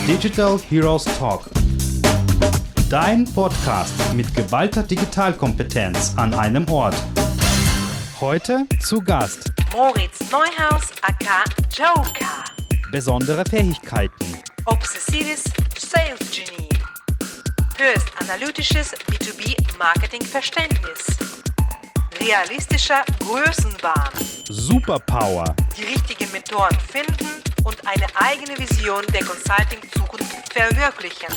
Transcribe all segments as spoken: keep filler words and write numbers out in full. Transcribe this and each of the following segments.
Digital Heroes Talk. Dein Podcast mit geballter Digitalkompetenz an einem Ort. Heute zu Gast Moritz Neuhaus aka Joker. besondere Fähigkeiten. Obsessives Sales Genie. Höchst analytisches B zwei B Marketingverständnis. Realistischer Größenwahn. Superpower. Die richtigen Mentoren finden und eine eigene Vision der Consulting-Zukunft verwirklichen.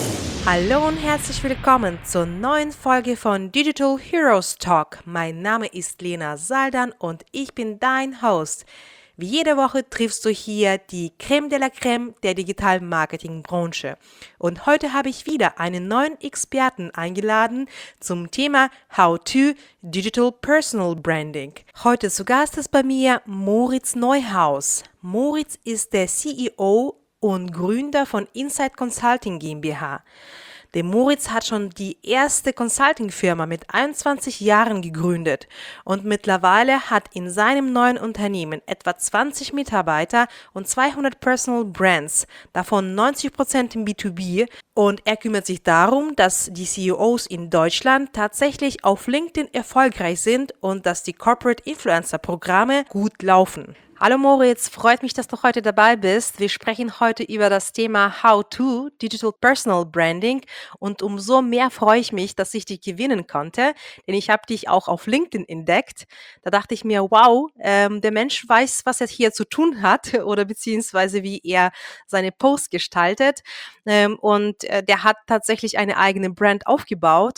Hallo und herzlich willkommen zur neuen Folge von Digital Heroes Talk. Mein Name ist Lena Saldan und ich bin dein Host. Wie jede Woche triffst du hier die Creme de la Creme der digitalen Marketingbranche. Und heute habe ich wieder einen neuen Experten eingeladen zum Thema How-to Digital Personal Branding. Heute zu Gast ist bei mir Moritz Neuhaus. Moritz ist der C E O und Gründer von Insight Consulting GmbH. Der Moritz hat schon die erste Consulting-Firma mit einundzwanzig Jahren gegründet und mittlerweile hat in seinem neuen Unternehmen etwa zwanzig Mitarbeiter und zweihundert Personal Brands, davon neunzig Prozent im B zwei B, und er kümmert sich darum, dass die C E Os in Deutschland tatsächlich auf LinkedIn erfolgreich sind und dass die Corporate Influencer Programme gut laufen. Hallo Moritz, freut mich, dass du heute dabei bist. Wir sprechen heute über das Thema How-to Digital Personal Branding und umso mehr freue ich mich, dass ich dich gewinnen konnte, denn ich habe dich auch auf LinkedIn entdeckt. Da dachte ich mir, wow, ähm, der Mensch weiß, was er hier zu tun hat oder beziehungsweise wie er seine Posts gestaltet, ähm, und äh, der hat tatsächlich eine eigene Brand aufgebaut.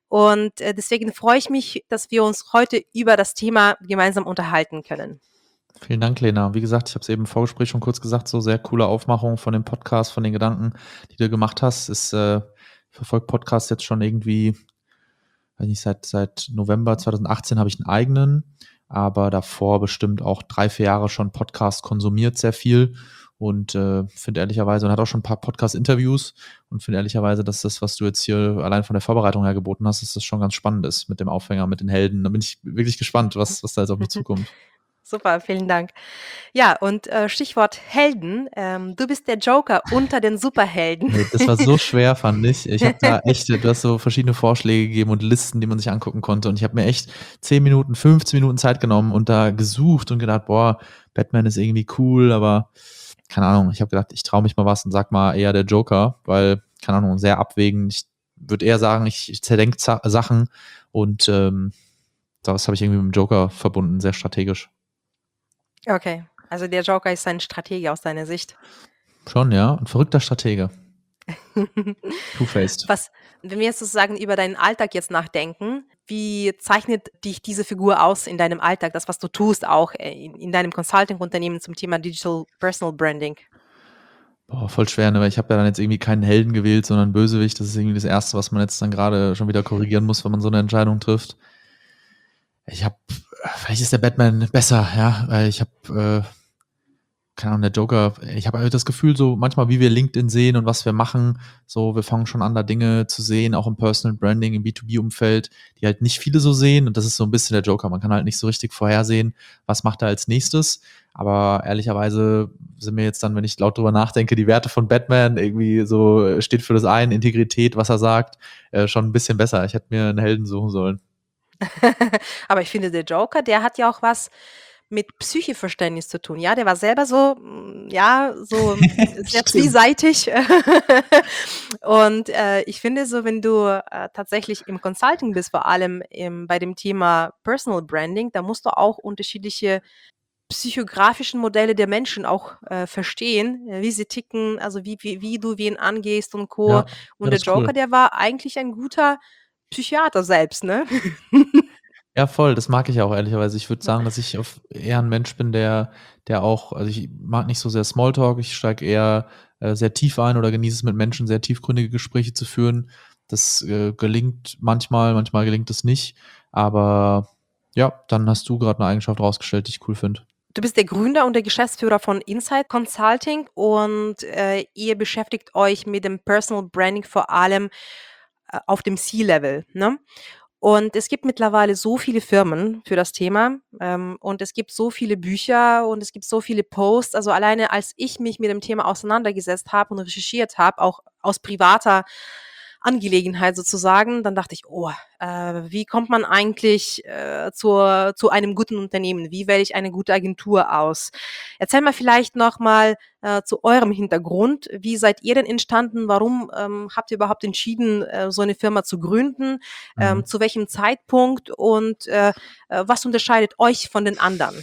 Und äh, deswegen freue ich mich, dass wir uns heute über das Thema gemeinsam unterhalten können. Vielen Dank, Lena. Wie gesagt, ich habe es eben im Vorgespräch schon kurz gesagt, so sehr coole Aufmachung von dem Podcast, von den Gedanken, die du gemacht hast. Ist, äh, ich verfolge Podcast jetzt schon irgendwie, weiß nicht, seit, seit November zweitausendachtzehn habe ich einen eigenen, aber davor bestimmt auch drei, vier Jahre schon Podcast konsumiert, sehr viel, und äh, finde ehrlicherweise, und hat auch schon ein paar Podcast-Interviews, und finde ehrlicherweise, dass das, was du jetzt hier allein von der Vorbereitung her geboten hast, dass das schon ganz spannend ist mit dem Aufhänger, mit den Helden. Da bin ich wirklich gespannt, was, was da jetzt auf mich zukommt. Super, vielen Dank. Ja, und äh, Stichwort Helden. Ähm, du bist der Joker unter den Superhelden. Nee, das war so schwer, fand ich. Ich habe da echt, du hast so verschiedene Vorschläge gegeben und Listen, die man sich angucken konnte. Und ich habe mir echt zehn Minuten, fünfzehn Minuten Zeit genommen und da gesucht und gedacht, boah, Batman ist irgendwie cool, aber keine Ahnung. Ich habe gedacht, ich traue mich mal was und sag mal eher der Joker, weil, keine Ahnung, sehr abwägend. Ich würde eher sagen, ich, ich zerdenke Za- Sachen, und ähm, das habe ich irgendwie mit dem Joker verbunden, sehr strategisch. Okay, also der Joker ist ein Stratege aus deiner Sicht. Schon, ja. Ein verrückter Stratege. Two-faced. Was, wenn wir jetzt sozusagen über deinen Alltag jetzt nachdenken, wie zeichnet dich diese Figur aus in deinem Alltag, das, was du tust, auch äh, in, in deinem Consulting-Unternehmen zum Thema Digital Personal Branding? Boah, voll schwer, ne? Weil ich habe ja dann jetzt irgendwie keinen Helden gewählt, sondern Bösewicht. Das ist irgendwie das Erste, was man jetzt dann gerade schon wieder korrigieren muss, wenn man so eine Entscheidung trifft. Ich habe, vielleicht ist der Batman besser, ja, weil ich habe, äh, keine Ahnung, der Joker, ich habe halt das Gefühl, so manchmal, wie wir LinkedIn sehen und was wir machen, so, wir fangen schon an, da Dinge zu sehen, auch im Personal Branding, im B zwei B-Umfeld, die halt nicht viele so sehen, und das ist so ein bisschen der Joker. Man kann halt nicht so richtig vorhersehen, was macht er als nächstes, aber ehrlicherweise sind mir jetzt dann, wenn ich laut drüber nachdenke, die Werte von Batman irgendwie so, steht für das eine, Integrität, was er sagt, äh, schon ein bisschen besser. Ich hätte mir einen Helden suchen sollen. Aber ich finde, der Joker, der hat ja auch was mit Psycheverständnis zu tun. Ja, der war selber so, mm, ja, so sehr Stimmt. vielseitig. Und äh, ich finde so, wenn du äh, tatsächlich im Consulting bist, vor allem im, bei dem Thema Personal Branding, da musst du auch unterschiedliche psychografischen Modelle der Menschen auch äh, verstehen, äh, wie sie ticken, also wie, wie, wie du wen angehst und Co. Ja, Und ja, der das ist cool. Joker, der war eigentlich ein guter Psychiater selbst, ne? Ja, voll, das mag ich auch ehrlicherweise. Ich würde sagen, dass ich auf eher ein Mensch bin, der, der auch, also ich mag nicht so sehr Smalltalk, ich steige eher äh, sehr tief ein oder genieße es mit Menschen, sehr tiefgründige Gespräche zu führen. Das äh, gelingt manchmal, manchmal gelingt es nicht. Aber ja, dann hast du gerade eine Eigenschaft rausgestellt, die ich cool finde. Du bist der Gründer und der Geschäftsführer von Insight Consulting und äh, ihr beschäftigt euch mit dem Personal Branding vor allem äh, auf dem C-Level, ne? Und es gibt mittlerweile so viele Firmen für das Thema, ähm, und es gibt so viele Bücher und es gibt so viele Posts. Also alleine als ich mich mit dem Thema auseinandergesetzt habe und recherchiert habe, auch aus privater Angelegenheit sozusagen, dann dachte ich: „Oh, äh, wie kommt man eigentlich, äh, zur zu einem guten Unternehmen? Wie wähle ich eine gute Agentur aus?“ Erzähl mal vielleicht noch mal, äh, zu eurem Hintergrund. Wie seid ihr denn entstanden? Warum, ähm, habt ihr überhaupt entschieden, äh, so eine Firma zu gründen? Ähm, Mhm. zu welchem Zeitpunkt und, äh, äh, was unterscheidet euch von den anderen?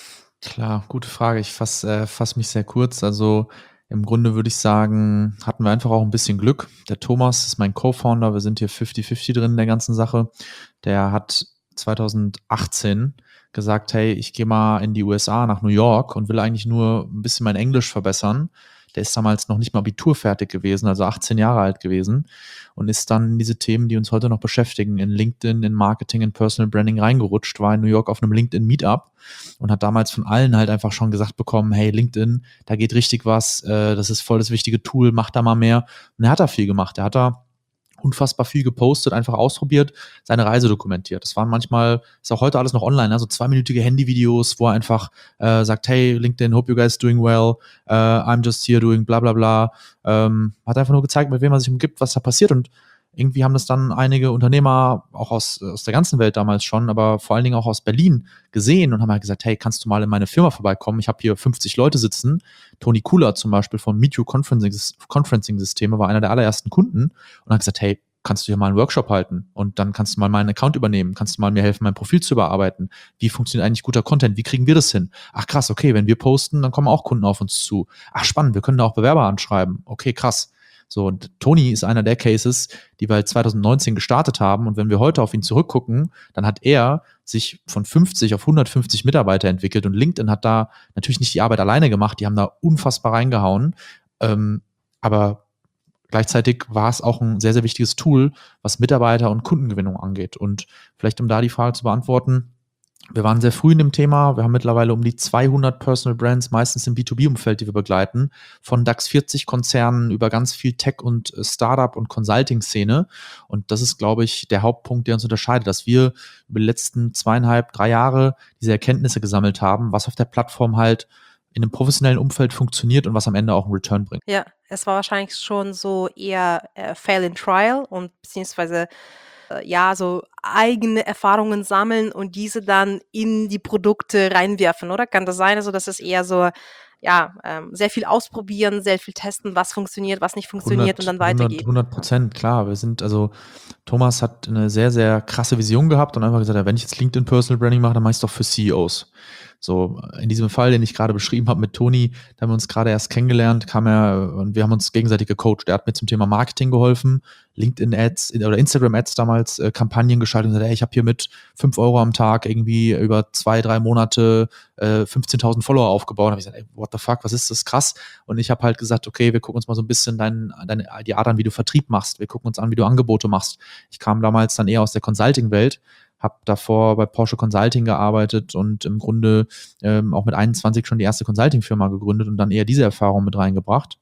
Klar, gute Frage. Ich fasse äh, fasse mich sehr kurz. Also, im Grunde würde ich sagen, hatten wir einfach auch ein bisschen Glück. Der Thomas ist mein Co-Founder. Wir sind hier fifty fifty drin in der ganzen Sache. Der hat zwanzig achtzehn gesagt: „Hey, ich gehe mal in die U S A nach New York und will eigentlich nur ein bisschen mein Englisch verbessern.“ Der ist damals noch nicht mal Abitur fertig gewesen, also achtzehn Jahre alt gewesen und ist dann in diese Themen, die uns heute noch beschäftigen, in LinkedIn, in Marketing, in Personal Branding reingerutscht, war in New York auf einem LinkedIn-Meetup und hat damals von allen halt einfach schon gesagt bekommen: „Hey, LinkedIn, da geht richtig was, äh, das ist voll das wichtige Tool, mach da mal mehr.“ Und er hat da viel gemacht. Er hat da unfassbar viel gepostet, einfach ausprobiert, seine Reise dokumentiert. Das waren manchmal, ist auch heute alles noch online, also zweiminütige Handyvideos, wo er einfach äh, sagt: „Hey, LinkedIn, hope you guys doing well, uh, I'm just here doing bla bla bla.“ Ähm, hat einfach nur gezeigt, mit wem er sich umgibt, was da passiert und irgendwie haben das dann einige Unternehmer, auch aus, aus der ganzen Welt damals schon, aber vor allen Dingen auch aus Berlin gesehen und haben halt gesagt: „Hey, kannst du mal in meine Firma vorbeikommen? Ich habe hier fünfzig Leute sitzen.“ Toni Kula zum Beispiel von Meet You Conferencing, Conferencing Systeme war einer der allerersten Kunden und hat gesagt: „Hey, kannst du hier mal einen Workshop halten und dann kannst du mal meinen Account übernehmen, kannst du mal mir helfen, mein Profil zu überarbeiten. Wie funktioniert eigentlich guter Content? Wie kriegen wir das hin? Ach krass, okay, wenn wir posten, dann kommen auch Kunden auf uns zu. Ach spannend, wir können da auch Bewerber anschreiben. Okay, krass.“ So, und Toni ist einer der Cases, die wir halt zwanzig neunzehn gestartet haben. Und wenn wir heute auf ihn zurückgucken, dann hat er sich von fünfzig auf hundertfünfzig Mitarbeiter entwickelt. Und LinkedIn hat da natürlich nicht die Arbeit alleine gemacht, die haben da unfassbar reingehauen. Ähm, aber gleichzeitig war es auch ein sehr, sehr wichtiges Tool, was Mitarbeiter- und Kundengewinnung angeht. Und vielleicht, um da die Frage zu beantworten, wir waren sehr früh in dem Thema. Wir haben mittlerweile um die zweihundert Personal Brands, meistens im B zwei B-Umfeld, die wir begleiten, von DAX vierzig Konzernen über ganz viel Tech- und äh, Startup- und Consulting-Szene. Und das ist, glaube ich, der Hauptpunkt, der uns unterscheidet, dass wir über die letzten zweieinhalb, drei Jahre diese Erkenntnisse gesammelt haben, was auf der Plattform halt in einem professionellen Umfeld funktioniert und was am Ende auch einen Return bringt. Ja, es war wahrscheinlich schon so eher, äh, Fail and Trial und beziehungsweise, äh, ja, so eigene Erfahrungen sammeln und diese dann in die Produkte reinwerfen, oder? Kann das sein? Also, dass es eher so, ja, ähm, sehr viel ausprobieren, sehr viel testen, was funktioniert, was nicht funktioniert und hundert, dann hundert, weitergeben. hundert Prozent, klar. Wir sind, also Thomas hat eine sehr, sehr krasse Vision gehabt und einfach gesagt: „Ja, wenn ich jetzt LinkedIn Personal Branding mache, dann mache ich es doch für C E Os.“ So, in diesem Fall, den ich gerade beschrieben habe mit Toni, da haben wir uns gerade erst kennengelernt, kam er und wir haben uns gegenseitig gecoacht. Er hat mir zum Thema Marketing geholfen, LinkedIn-Ads oder Instagram-Ads damals, äh, Kampagnen geschaltet und gesagt: „Ey, ich habe hier mit fünf Euro am Tag irgendwie über zwei, drei Monate äh, fünfzehntausend Follower aufgebaut.“ Da habe ich gesagt: „Ey, what the fuck, was ist das? Krass.“ Und ich habe halt gesagt: „Okay, wir gucken uns mal so ein bisschen dein, deine, die Art an, wie du Vertrieb machst. Wir gucken uns an, wie du Angebote machst.“ Ich kam damals dann eher aus der Consulting-Welt, habe davor bei Porsche Consulting gearbeitet und im Grunde ähm, auch mit einundzwanzig schon die erste Consulting-Firma gegründet und dann eher diese Erfahrung mit reingebracht.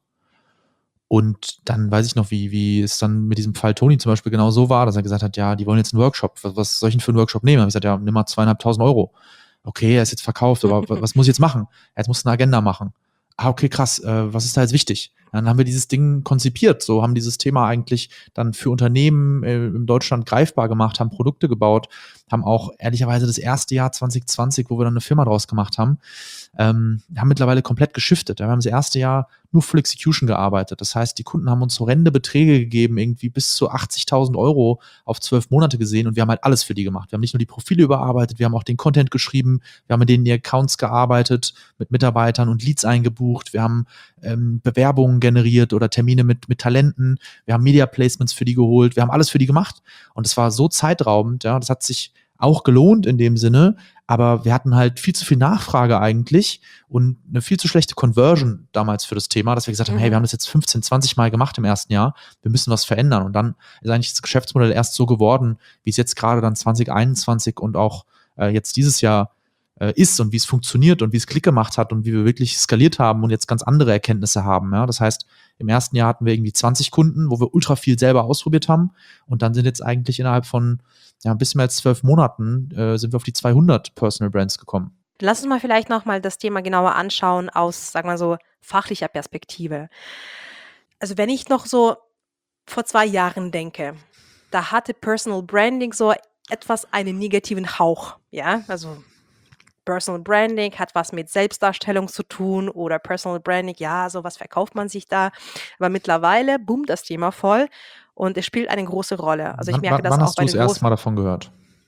Und dann weiß ich noch, wie, wie es dann mit diesem Fall Toni zum Beispiel genau so war, dass er gesagt hat: „Ja, die wollen jetzt einen Workshop. Was, was soll ich denn für einen Workshop nehmen?“ Da habe ich gesagt: „Ja, nimm mal zweieinhalbtausend Euro.“ Okay, er ist jetzt verkauft, aber wa- was muss ich jetzt machen? Jetzt musst du eine Agenda machen. Ah, okay, krass. Äh, was ist da jetzt wichtig? Dann haben wir dieses Ding konzipiert, so haben dieses Thema eigentlich dann für Unternehmen äh, in Deutschland greifbar gemacht, haben Produkte gebaut, haben auch ehrlicherweise das erste Jahr zwanzig zwanzig, wo wir dann eine Firma draus gemacht haben, ähm, haben mittlerweile komplett geschiftet. Wir haben das erste Jahr nur Full Execution gearbeitet. Das heißt, die Kunden haben uns horrende Beträge gegeben, irgendwie bis zu achtzigtausend Euro auf zwölf Monate gesehen und wir haben halt alles für die gemacht. Wir haben nicht nur die Profile überarbeitet, wir haben auch den Content geschrieben, wir haben mit denen die Accounts gearbeitet, mit Mitarbeitern und Leads eingebucht, wir haben ähm, Bewerbungen generiert oder Termine mit, mit Talenten, wir haben Media Placements für die geholt, wir haben alles für die gemacht und es war so zeitraubend, ja, das hat sich auch gelohnt in dem Sinne, aber wir hatten halt viel zu viel Nachfrage eigentlich und eine viel zu schlechte Conversion damals für das Thema, dass wir gesagt haben: „Hey, wir Mhm. haben das jetzt fünfzehn, zwanzig Mal gemacht im ersten Jahr, wir müssen was verändern.“ Und dann ist eigentlich das Geschäftsmodell erst so geworden, wie es jetzt gerade dann zwanzig einundzwanzig und auch äh, jetzt dieses Jahr äh, ist und wie es funktioniert und wie es Klick gemacht hat und wie wir wirklich skaliert haben und jetzt ganz andere Erkenntnisse haben. Ja? Das heißt, im ersten Jahr hatten wir irgendwie zwanzig Kunden, wo wir ultra viel selber ausprobiert haben und dann sind jetzt eigentlich innerhalb von ja, ein bisschen mehr als zwölf Monaten äh, sind wir auf die zweihundert Personal Brands gekommen. Lass uns mal vielleicht nochmal das Thema genauer anschauen aus, sagen wir so, fachlicher Perspektive. Also wenn ich noch so vor zwei Jahren denke, da hatte Personal Branding so etwas einen negativen Hauch, ja, also Personal Branding hat was mit Selbstdarstellung zu tun oder Personal Branding, ja, so was verkauft man sich da, aber mittlerweile boomt das Thema voll und es spielt eine große Rolle. Also ich Wann, merke wann, das wann auch hast bei du das den erste großen, Mal davon gehört?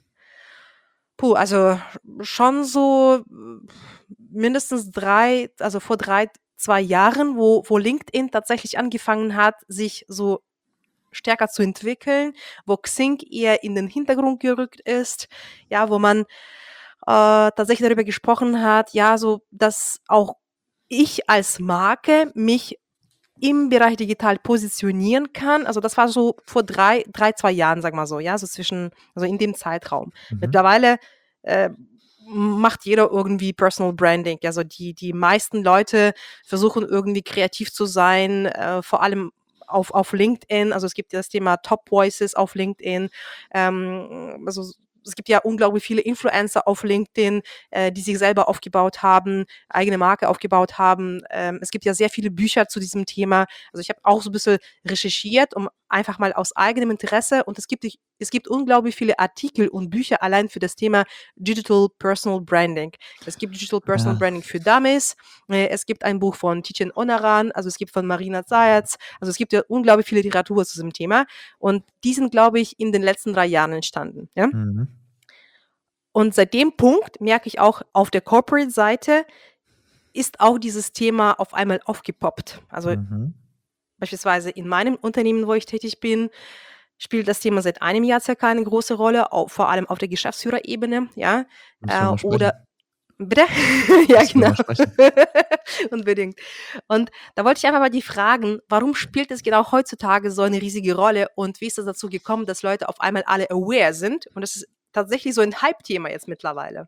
puh, also schon so äh, mindestens drei, also vor drei, zwei Jahren, wo, wo LinkedIn tatsächlich angefangen hat, sich so stärker zu entwickeln, wo Xing eher in den Hintergrund gerückt ist, ja, wo man äh, tatsächlich darüber gesprochen hat, ja, so, dass auch ich als Marke mich im Bereich digital positionieren kann. Also das war so vor drei, drei, zwei Jahren, sag mal so, ja, so zwischen, also in dem Zeitraum. Mhm. Mittlerweile äh, macht jeder irgendwie Personal Branding. Also die, die meisten Leute versuchen irgendwie kreativ zu sein, äh, vor allem auf, auf LinkedIn. Also es gibt ja das Thema Top Voices auf LinkedIn. Ähm, also es gibt ja unglaublich viele Influencer auf LinkedIn, äh, die sich selber aufgebaut haben, eigene Marke aufgebaut haben. Ähm, es gibt ja sehr viele Bücher zu diesem Thema. Also ich habe auch so ein bisschen recherchiert, um einfach mal aus eigenem Interesse. Und es gibt, es gibt unglaublich viele Artikel und Bücher allein für das Thema Digital Personal Branding. Es gibt Digital Personal Ja. Branding für Dummies. Äh, es gibt ein Buch von Tijen Onaran, also es gibt von Marina Zayats. Also es gibt ja unglaublich viele Literatur zu diesem Thema. Und die sind, glaube ich, in den letzten drei Jahren entstanden. Ja? Mhm. Und seit dem Punkt merke ich auch auf der Corporate-Seite ist auch dieses Thema auf einmal aufgepoppt. Also Mhm. beispielsweise in meinem Unternehmen, wo ich tätig bin, spielt das Thema seit einem Jahr circa eine große Rolle, auch vor allem auf der Geschäftsführerebene, ja. Müssen wir Äh, mal sprechen. oder bitte? Ja, Müssen wir genau. mal sprechen. Unbedingt. Und da wollte ich einfach mal die fragen, warum spielt es genau heutzutage so eine riesige Rolle und wie ist es dazu gekommen, dass Leute auf einmal alle aware sind? Und das ist tatsächlich so ein Hype-Thema jetzt mittlerweile.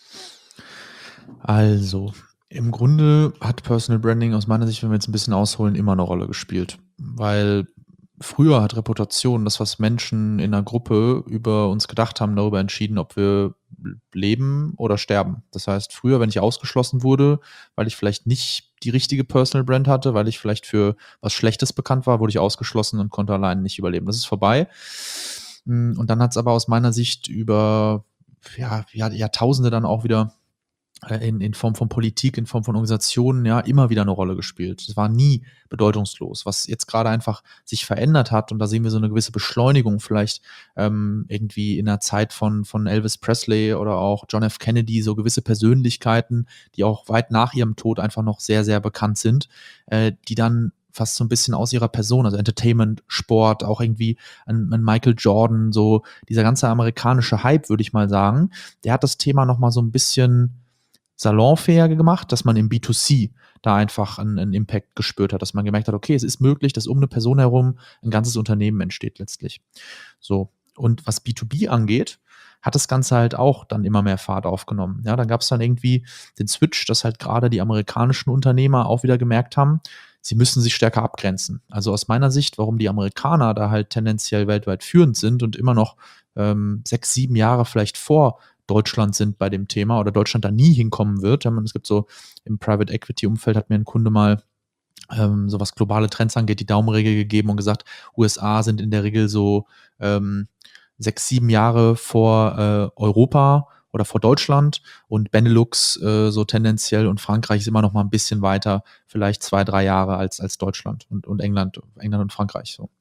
Also, im Grunde hat Personal Branding aus meiner Sicht, wenn wir jetzt ein bisschen ausholen, immer eine Rolle gespielt. Weil früher hat Reputation, das, was Menschen in einer Gruppe über uns gedacht haben, darüber entschieden, ob wir leben oder sterben. Das heißt, früher, wenn ich ausgeschlossen wurde, weil ich vielleicht nicht die richtige Personal Brand hatte, weil ich vielleicht für was Schlechtes bekannt war, wurde ich ausgeschlossen und konnte alleine nicht überleben. Das ist vorbei. Und dann hat es aber aus meiner Sicht über ja, Jahr- Jahrtausende dann auch wieder äh, in, in Form von Politik, in Form von Organisationen, ja, immer wieder eine Rolle gespielt. Es war nie bedeutungslos. Was jetzt gerade einfach sich verändert hat, und da sehen wir so eine gewisse Beschleunigung vielleicht ähm, irgendwie in der Zeit von, von Elvis Presley oder auch John F. Kennedy, so gewisse Persönlichkeiten, die auch weit nach ihrem Tod einfach noch sehr, sehr bekannt sind, äh, die dann fast so ein bisschen aus ihrer Person, also Entertainment, Sport, auch irgendwie ein, ein Michael Jordan, so dieser ganze amerikanische Hype, würde ich mal sagen, der hat das Thema nochmal so ein bisschen salonfähiger gemacht, dass man im B zwei C da einfach einen, einen Impact gespürt hat, dass man gemerkt hat, okay, es ist möglich, dass um eine Person herum ein ganzes Unternehmen entsteht letztlich. So. Und was B zwei B angeht, hat das Ganze halt auch dann immer mehr Fahrt aufgenommen. Ja, dann gab es dann irgendwie den Switch, dass halt gerade die amerikanischen Unternehmer auch wieder gemerkt haben, sie müssen sich stärker abgrenzen. Also aus meiner Sicht, warum die Amerikaner da halt tendenziell weltweit führend sind und immer noch ähm, sechs, sieben Jahre vielleicht vor Deutschland sind bei dem Thema oder Deutschland da nie hinkommen wird. Es gibt so im Private Equity Umfeld hat mir ein Kunde mal ähm, so was globale Trends angeht, die Daumenregel gegeben und gesagt, U S A sind in der Regel so ähm, sechs, sieben Jahre vor äh, Europa oder vor Deutschland und Benelux äh, so tendenziell und Frankreich ist immer noch mal ein bisschen weiter, vielleicht zwei, drei Jahre als, als Deutschland und, und England, England und Frankreich so.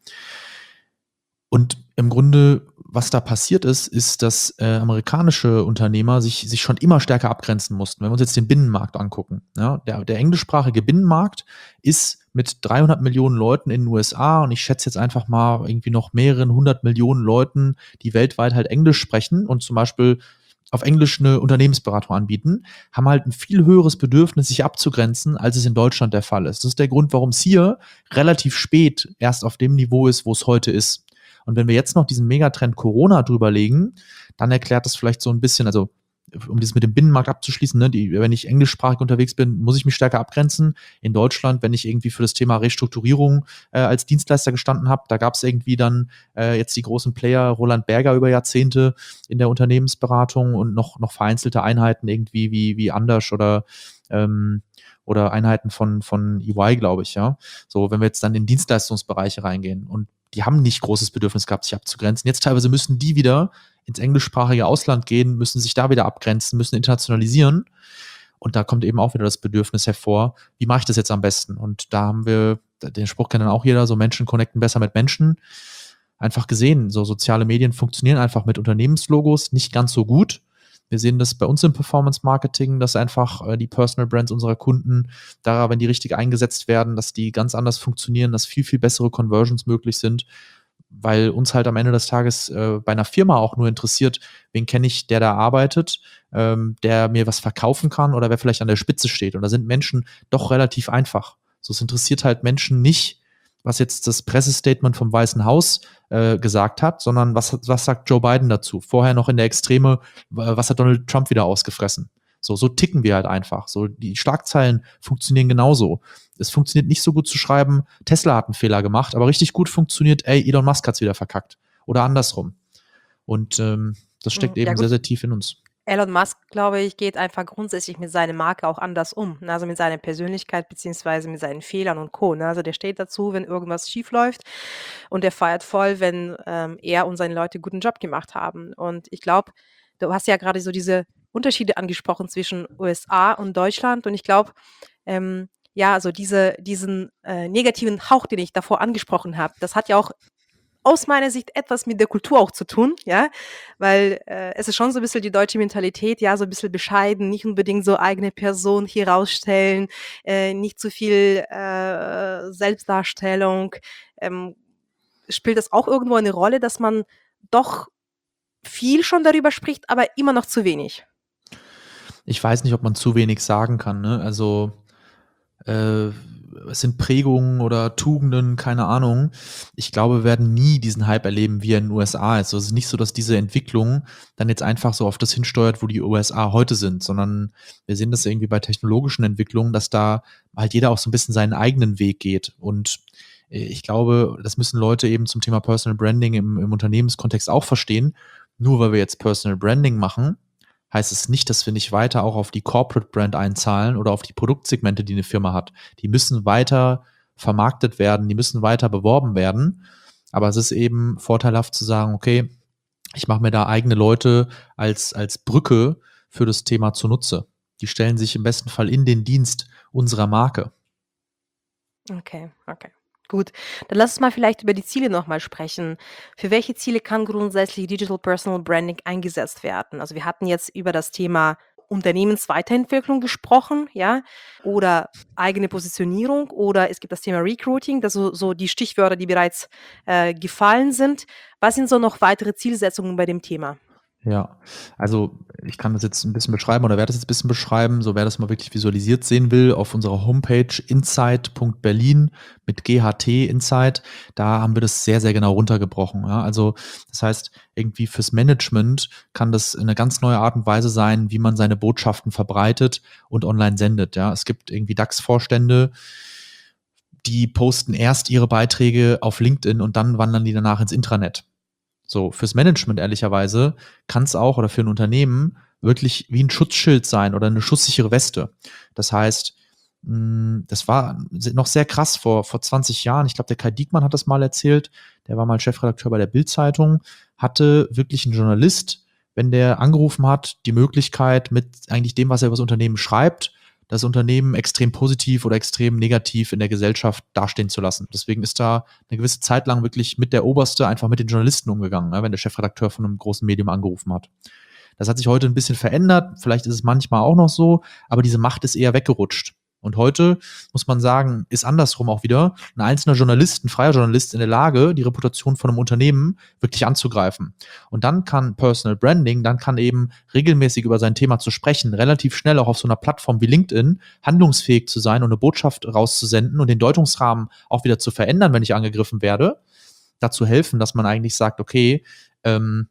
Und im Grunde, was da passiert ist, ist, dass äh, amerikanische Unternehmer sich, sich schon immer stärker abgrenzen mussten. Wenn wir uns jetzt den Binnenmarkt angucken, ja, der, der englischsprachige Binnenmarkt ist mit dreihundert Millionen Leuten in den U S A und ich schätze jetzt einfach mal irgendwie noch mehreren hundert Millionen Leuten, die weltweit halt Englisch sprechen und zum Beispiel auf Englisch eine Unternehmensberatung anbieten, haben halt ein viel höheres Bedürfnis, sich abzugrenzen, als es in Deutschland der Fall ist. Das ist der Grund, warum es hier relativ spät erst auf dem Niveau ist, wo es heute ist. Und wenn wir jetzt noch diesen Megatrend Corona drüber legen, dann erklärt das vielleicht so ein bisschen, also um das mit dem Binnenmarkt abzuschließen, ne, die, wenn ich englischsprachig unterwegs bin, muss ich mich stärker abgrenzen. In Deutschland, wenn ich irgendwie für das Thema Restrukturierung äh, als Dienstleister gestanden habe, da gab es irgendwie dann äh, jetzt die großen Player, Roland Berger über Jahrzehnte in der Unternehmensberatung und noch, noch vereinzelte Einheiten irgendwie wie, wie Anders oder ähm, oder Einheiten von, von E Y, glaube ich, ja. So, wenn wir jetzt dann in Dienstleistungsbereiche reingehen und die haben nicht großes Bedürfnis gehabt, sich abzugrenzen. Jetzt teilweise müssen die wieder ins englischsprachige Ausland gehen, müssen sich da wieder abgrenzen, müssen internationalisieren. Und da kommt eben auch wieder das Bedürfnis hervor, wie mache ich das jetzt am besten? Und da haben wir, den Spruch kennt dann auch jeder, so Menschen connecten besser mit Menschen. Einfach gesehen, so soziale Medien funktionieren einfach mit Unternehmenslogos nicht ganz so gut. Wir sehen das bei uns im Performance-Marketing, dass einfach äh, die Personal Brands unserer Kunden, da, wenn die richtig eingesetzt werden, dass die ganz anders funktionieren, dass viel, viel bessere Conversions möglich sind, weil uns halt am Ende des Tages äh, bei einer Firma auch nur interessiert, wen kenne ich, der da arbeitet, ähm, der mir was verkaufen kann oder wer vielleicht an der Spitze steht. Und da sind Menschen doch relativ einfach. So, es interessiert halt Menschen nicht, was jetzt das Pressestatement vom Weißen Haus äh, gesagt hat, sondern was, was sagt Joe Biden dazu? Vorher noch in der Extreme, was hat Donald Trump wieder ausgefressen? So, so ticken wir halt einfach. So, die Schlagzeilen funktionieren genauso. Es funktioniert nicht so gut zu schreiben, Tesla hat einen Fehler gemacht, aber richtig gut funktioniert, ey, Elon Musk hat's wieder verkackt. Oder andersrum. Und ähm, das steckt Ja, eben gut. sehr, sehr tief in uns. Elon Musk, glaube ich, geht einfach grundsätzlich mit seiner Marke auch anders um, ne? Also mit seiner Persönlichkeit beziehungsweise mit seinen Fehlern und Co. Ne? Also der steht dazu, wenn irgendwas schief läuft und der feiert voll, wenn ähm, er und seine Leute guten Job gemacht haben. Und ich glaube, du hast ja gerade so diese Unterschiede angesprochen zwischen U S A und Deutschland und ich glaube, ähm, ja, also diese, diesen äh, negativen Hauch, den ich davor angesprochen habe, das hat ja auch aus meiner Sicht etwas mit der Kultur auch zu tun, ja, weil äh, es ist schon so ein bisschen die deutsche Mentalität, ja, so ein bisschen bescheiden, nicht unbedingt so eigene Person hier rausstellen, äh, nicht zu viel äh, Selbstdarstellung. Ähm, spielt das auch irgendwo eine Rolle, dass man doch viel schon darüber spricht, aber immer noch zu wenig? Ich weiß nicht, ob man zu wenig sagen kann, ne? Also äh, es sind Prägungen oder Tugenden, keine Ahnung. Ich glaube, wir werden nie diesen Hype erleben, wie er in den U S A ist. Also es ist nicht so, dass diese Entwicklung dann jetzt einfach so auf das hinsteuert, wo die U S A heute sind, sondern wir sehen das irgendwie bei technologischen Entwicklungen, dass da halt jeder auch so ein bisschen seinen eigenen Weg geht. Und äh, ich glaube, das müssen Leute eben zum Thema Personal Branding im, im Unternehmenskontext auch verstehen. Nur weil wir jetzt Personal Branding machen, heißt es nicht, dass wir nicht weiter auch auf die Corporate Brand einzahlen oder auf die Produktsegmente, die eine Firma hat. Die müssen weiter vermarktet werden, die müssen weiter beworben werden. Aber es ist eben vorteilhaft zu sagen, okay, ich mache mir da eigene Leute als, als Brücke für das Thema zunutze. Die stellen sich im besten Fall in den Dienst unserer Marke. Okay, okay. Gut, dann lass uns mal vielleicht über die Ziele nochmal sprechen. Für welche Ziele kann grundsätzlich Digital Personal Branding eingesetzt werden? Also wir hatten jetzt über das Thema Unternehmensweiterentwicklung gesprochen, ja, oder eigene Positionierung oder es gibt das Thema Recruiting, das so, so die Stichwörter, die bereits äh, gefallen sind. Was sind so noch weitere Zielsetzungen bei dem Thema? Ja, also ich kann das jetzt ein bisschen beschreiben oder werde das jetzt ein bisschen beschreiben, so wer das mal wirklich visualisiert sehen will, auf unserer Homepage insight punkt berlin mit G H T Insight, da haben wir das sehr, sehr genau runtergebrochen. Ja? Also das heißt, irgendwie fürs Management kann das eine ganz neue Art und Weise sein, wie man seine Botschaften verbreitet und online sendet. Ja? Es gibt irgendwie DAX-Vorstände, die posten erst ihre Beiträge auf LinkedIn und dann wandern die danach ins Intranet. So, fürs Management ehrlicherweise kann es auch oder für ein Unternehmen wirklich wie ein Schutzschild sein oder eine schusssichere Weste. Das heißt, mh, das war noch sehr krass vor, vor zwanzig Jahren. Ich glaube, der Kai Diekmann hat das mal erzählt. Der war mal Chefredakteur bei der Bild-Zeitung, hatte wirklich ein Journalist, wenn der angerufen hat, die Möglichkeit mit eigentlich dem, was er über das Unternehmen schreibt, das Unternehmen extrem positiv oder extrem negativ in der Gesellschaft dastehen zu lassen. Deswegen ist da eine gewisse Zeit lang wirklich mit der Oberste einfach mit den Journalisten umgegangen, ne, wenn der Chefredakteur von einem großen Medium angerufen hat. Das hat sich heute ein bisschen verändert, vielleicht ist es manchmal auch noch so, aber diese Macht ist eher weggerutscht. Und heute, muss man sagen, ist andersrum auch wieder ein einzelner Journalist, ein freier Journalist in der Lage, die Reputation von einem Unternehmen wirklich anzugreifen. Und dann kann Personal Branding, dann kann eben regelmäßig über sein Thema zu sprechen, relativ schnell auch auf so einer Plattform wie LinkedIn handlungsfähig zu sein und eine Botschaft rauszusenden und den Deutungsrahmen auch wieder zu verändern, wenn ich angegriffen werde, dazu helfen, dass man eigentlich sagt, okay, ähm,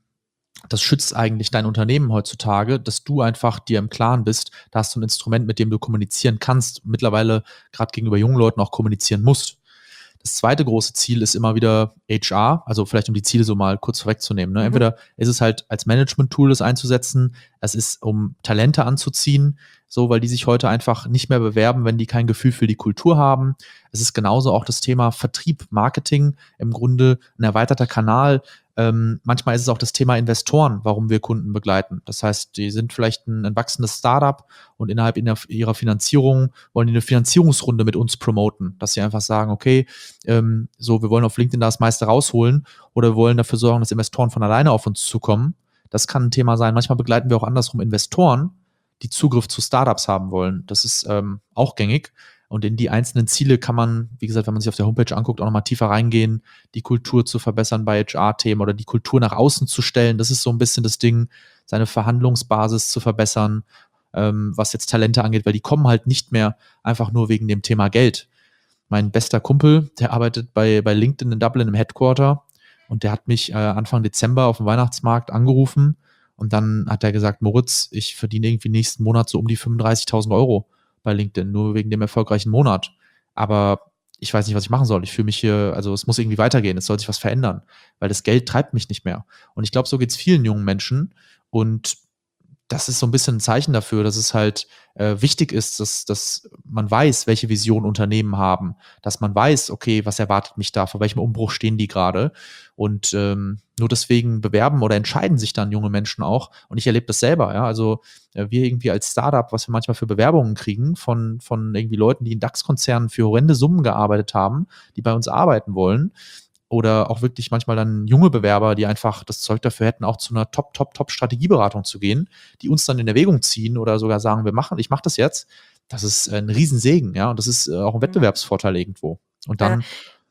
das schützt eigentlich dein Unternehmen heutzutage, dass du einfach dir im Klaren bist, da hast du ein Instrument, mit dem du kommunizieren kannst, mittlerweile gerade gegenüber jungen Leuten auch kommunizieren musst. Das zweite große Ziel ist immer wieder H R, also vielleicht um die Ziele so mal kurz vorwegzunehmen. Ne? Mhm. Entweder ist es halt als Management-Tool das einzusetzen, es ist, um Talente anzuziehen, so, weil die sich heute einfach nicht mehr bewerben, wenn die kein Gefühl für die Kultur haben. Es ist genauso auch das Thema Vertrieb, Marketing, im Grunde ein erweiterter Kanal. Ähm, manchmal ist es auch das Thema Investoren, warum wir Kunden begleiten. Das heißt, die sind vielleicht ein, ein wachsendes Startup und innerhalb in der, ihrer Finanzierung wollen die eine Finanzierungsrunde mit uns promoten, dass sie einfach sagen, okay, ähm, so, wir wollen auf LinkedIn das meiste rausholen oder wir wollen dafür sorgen, dass Investoren von alleine auf uns zukommen. Das kann ein Thema sein. Manchmal begleiten wir auch andersrum Investoren, die Zugriff zu Startups haben wollen. Das ist ähm, auch gängig. Und in die einzelnen Ziele kann man, wie gesagt, wenn man sich auf der Homepage anguckt, auch nochmal tiefer reingehen, die Kultur zu verbessern bei H R-Themen oder die Kultur nach außen zu stellen. Das ist so ein bisschen das Ding, seine Verhandlungsbasis zu verbessern, ähm, was jetzt Talente angeht, weil die kommen halt nicht mehr einfach nur wegen dem Thema Geld. Mein bester Kumpel, der arbeitet bei, bei LinkedIn in Dublin im Headquarter und der hat mich äh, Anfang Dezember auf dem Weihnachtsmarkt angerufen und dann hat er gesagt, Moritz, ich verdiene irgendwie nächsten Monat so um die fünfunddreißigtausend Euro bei LinkedIn, nur wegen dem erfolgreichen Monat. Aber ich weiß nicht, was ich machen soll. Ich fühle mich hier, also es muss irgendwie weitergehen, es soll sich was verändern, weil das Geld treibt mich nicht mehr. Und ich glaube, so geht es vielen jungen Menschen und das ist so ein bisschen ein Zeichen dafür, dass es halt äh, wichtig ist, dass, dass man weiß, welche Vision Unternehmen haben, dass man weiß, okay, was erwartet mich da, vor welchem Umbruch stehen die gerade und ähm, nur deswegen bewerben oder entscheiden sich dann junge Menschen auch und ich erlebe das selber, ja, also äh, wir irgendwie als Startup, was wir manchmal für Bewerbungen kriegen von, von irgendwie Leuten, die in DAX-Konzernen für horrende Summen gearbeitet haben, die bei uns arbeiten wollen, oder auch wirklich manchmal dann junge Bewerber, die einfach das Zeug dafür hätten, auch zu einer Top, Top, Top Strategieberatung zu gehen, die uns dann in Erwägung ziehen oder sogar sagen, wir machen, ich mache das jetzt. Das ist ein Riesensegen, ja, und das ist auch ein Wettbewerbsvorteil irgendwo. Und dann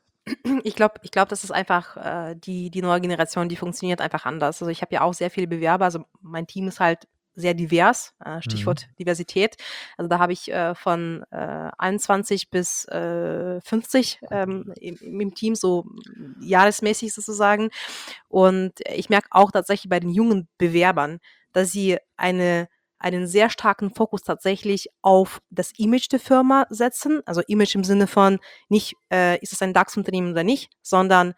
Ich glaube, ich glaube, das ist einfach äh, die, die neue Generation, die funktioniert einfach anders. Also ich habe ja auch sehr viele Bewerber, also mein Team ist halt sehr divers, äh, Stichwort Mhm. Diversität. Also da habe ich äh, von äh, einundzwanzig bis äh, fünfzig ähm, im, im Team, so jahresmäßig sozusagen. Und ich merke auch tatsächlich bei den jungen Bewerbern, dass sie eine, einen sehr starken Fokus tatsächlich auf das Image der Firma setzen. Also Image im Sinne von nicht, äh, ist es ein DAX-Unternehmen oder nicht, sondern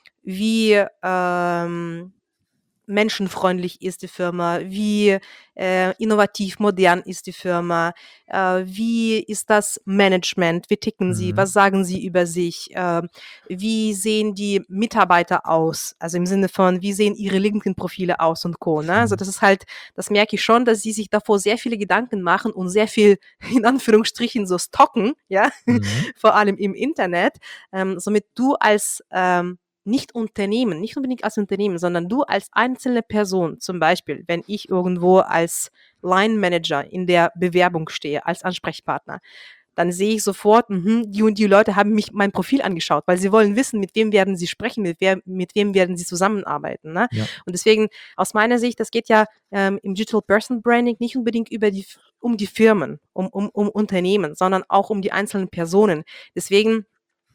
wie ähm, menschenfreundlich ist die Firma, wie äh, innovativ, modern ist die Firma, äh, wie ist das Management, wie ticken sie, Mhm. was sagen sie über sich, äh, wie sehen die Mitarbeiter aus, also im Sinne von, wie sehen ihre LinkedIn-Profile aus und Co. Ne? Also Mhm. das ist halt, das merke ich schon, dass sie sich davor sehr viele Gedanken machen und sehr viel, in Anführungsstrichen, so stalken, ja, Mhm. vor allem im Internet, ähm, somit du als ähm, nicht Unternehmen, nicht unbedingt als Unternehmen, sondern du als einzelne Person, zum Beispiel, wenn ich irgendwo als Line Manager in der Bewerbung stehe, als Ansprechpartner, dann sehe ich sofort, mhm, die und die Leute haben mich mein Profil angeschaut, weil sie wollen wissen, mit wem werden sie sprechen, mit, wer, mit wem werden sie zusammenarbeiten. Ne? Ja. Und deswegen, aus meiner Sicht, das geht ja ähm, im Digital Person Branding nicht unbedingt über die, um die Firmen, um, um, um Unternehmen, sondern auch um die einzelnen Personen. Deswegen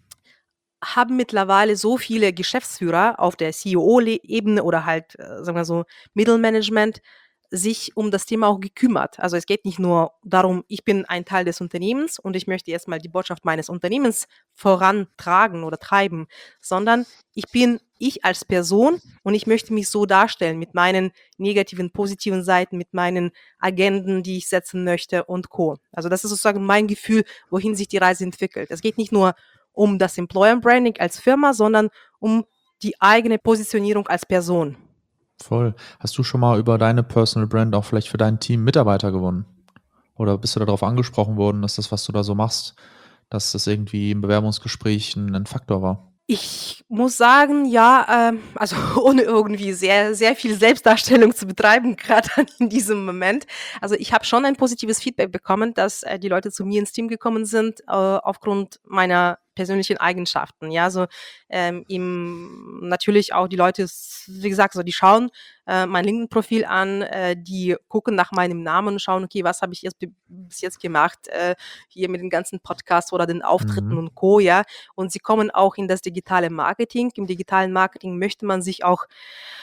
haben mittlerweile so viele Geschäftsführer auf der C E O-Ebene oder halt, äh, sagen wir so, Mittelmanagement sich um das Thema auch gekümmert. Also es geht nicht nur darum, ich bin ein Teil des Unternehmens und ich möchte jetzt mal die Botschaft meines Unternehmens vorantragen oder treiben, sondern ich bin ich als Person und ich möchte mich so darstellen mit meinen negativen, positiven Seiten, mit meinen Agenden, die ich setzen möchte und Co. Also das ist sozusagen mein Gefühl, wohin sich die Reise entwickelt. Es geht nicht nur um das Employer Branding als Firma, sondern um die eigene Positionierung als Person. Voll. Hast du schon mal über deine Personal Brand auch vielleicht für dein Team Mitarbeiter gewonnen? Oder bist du darauf angesprochen worden, dass das, was du da so machst, dass das irgendwie im Bewerbungsgespräch ein, ein Faktor war? Ich muss sagen, ja, ähm, also ohne irgendwie sehr, sehr viel Selbstdarstellung zu betreiben, gerade in diesem Moment. Also ich habe schon ein positives Feedback bekommen, dass äh, die Leute zu mir ins Team gekommen sind, äh, aufgrund meiner persönlichen Eigenschaften. Ja, so ähm, im, natürlich auch die Leute, s- wie gesagt, so die schauen äh, mein LinkedIn-Profil an, äh, die gucken nach meinem Namen und schauen, okay, was habe ich jetzt bi- bis jetzt gemacht, äh, hier mit den ganzen Podcasts oder den Auftritten Mhm. und Co. Ja, und sie kommen auch in das digitale Marketing. Im digitalen Marketing möchte man sich auch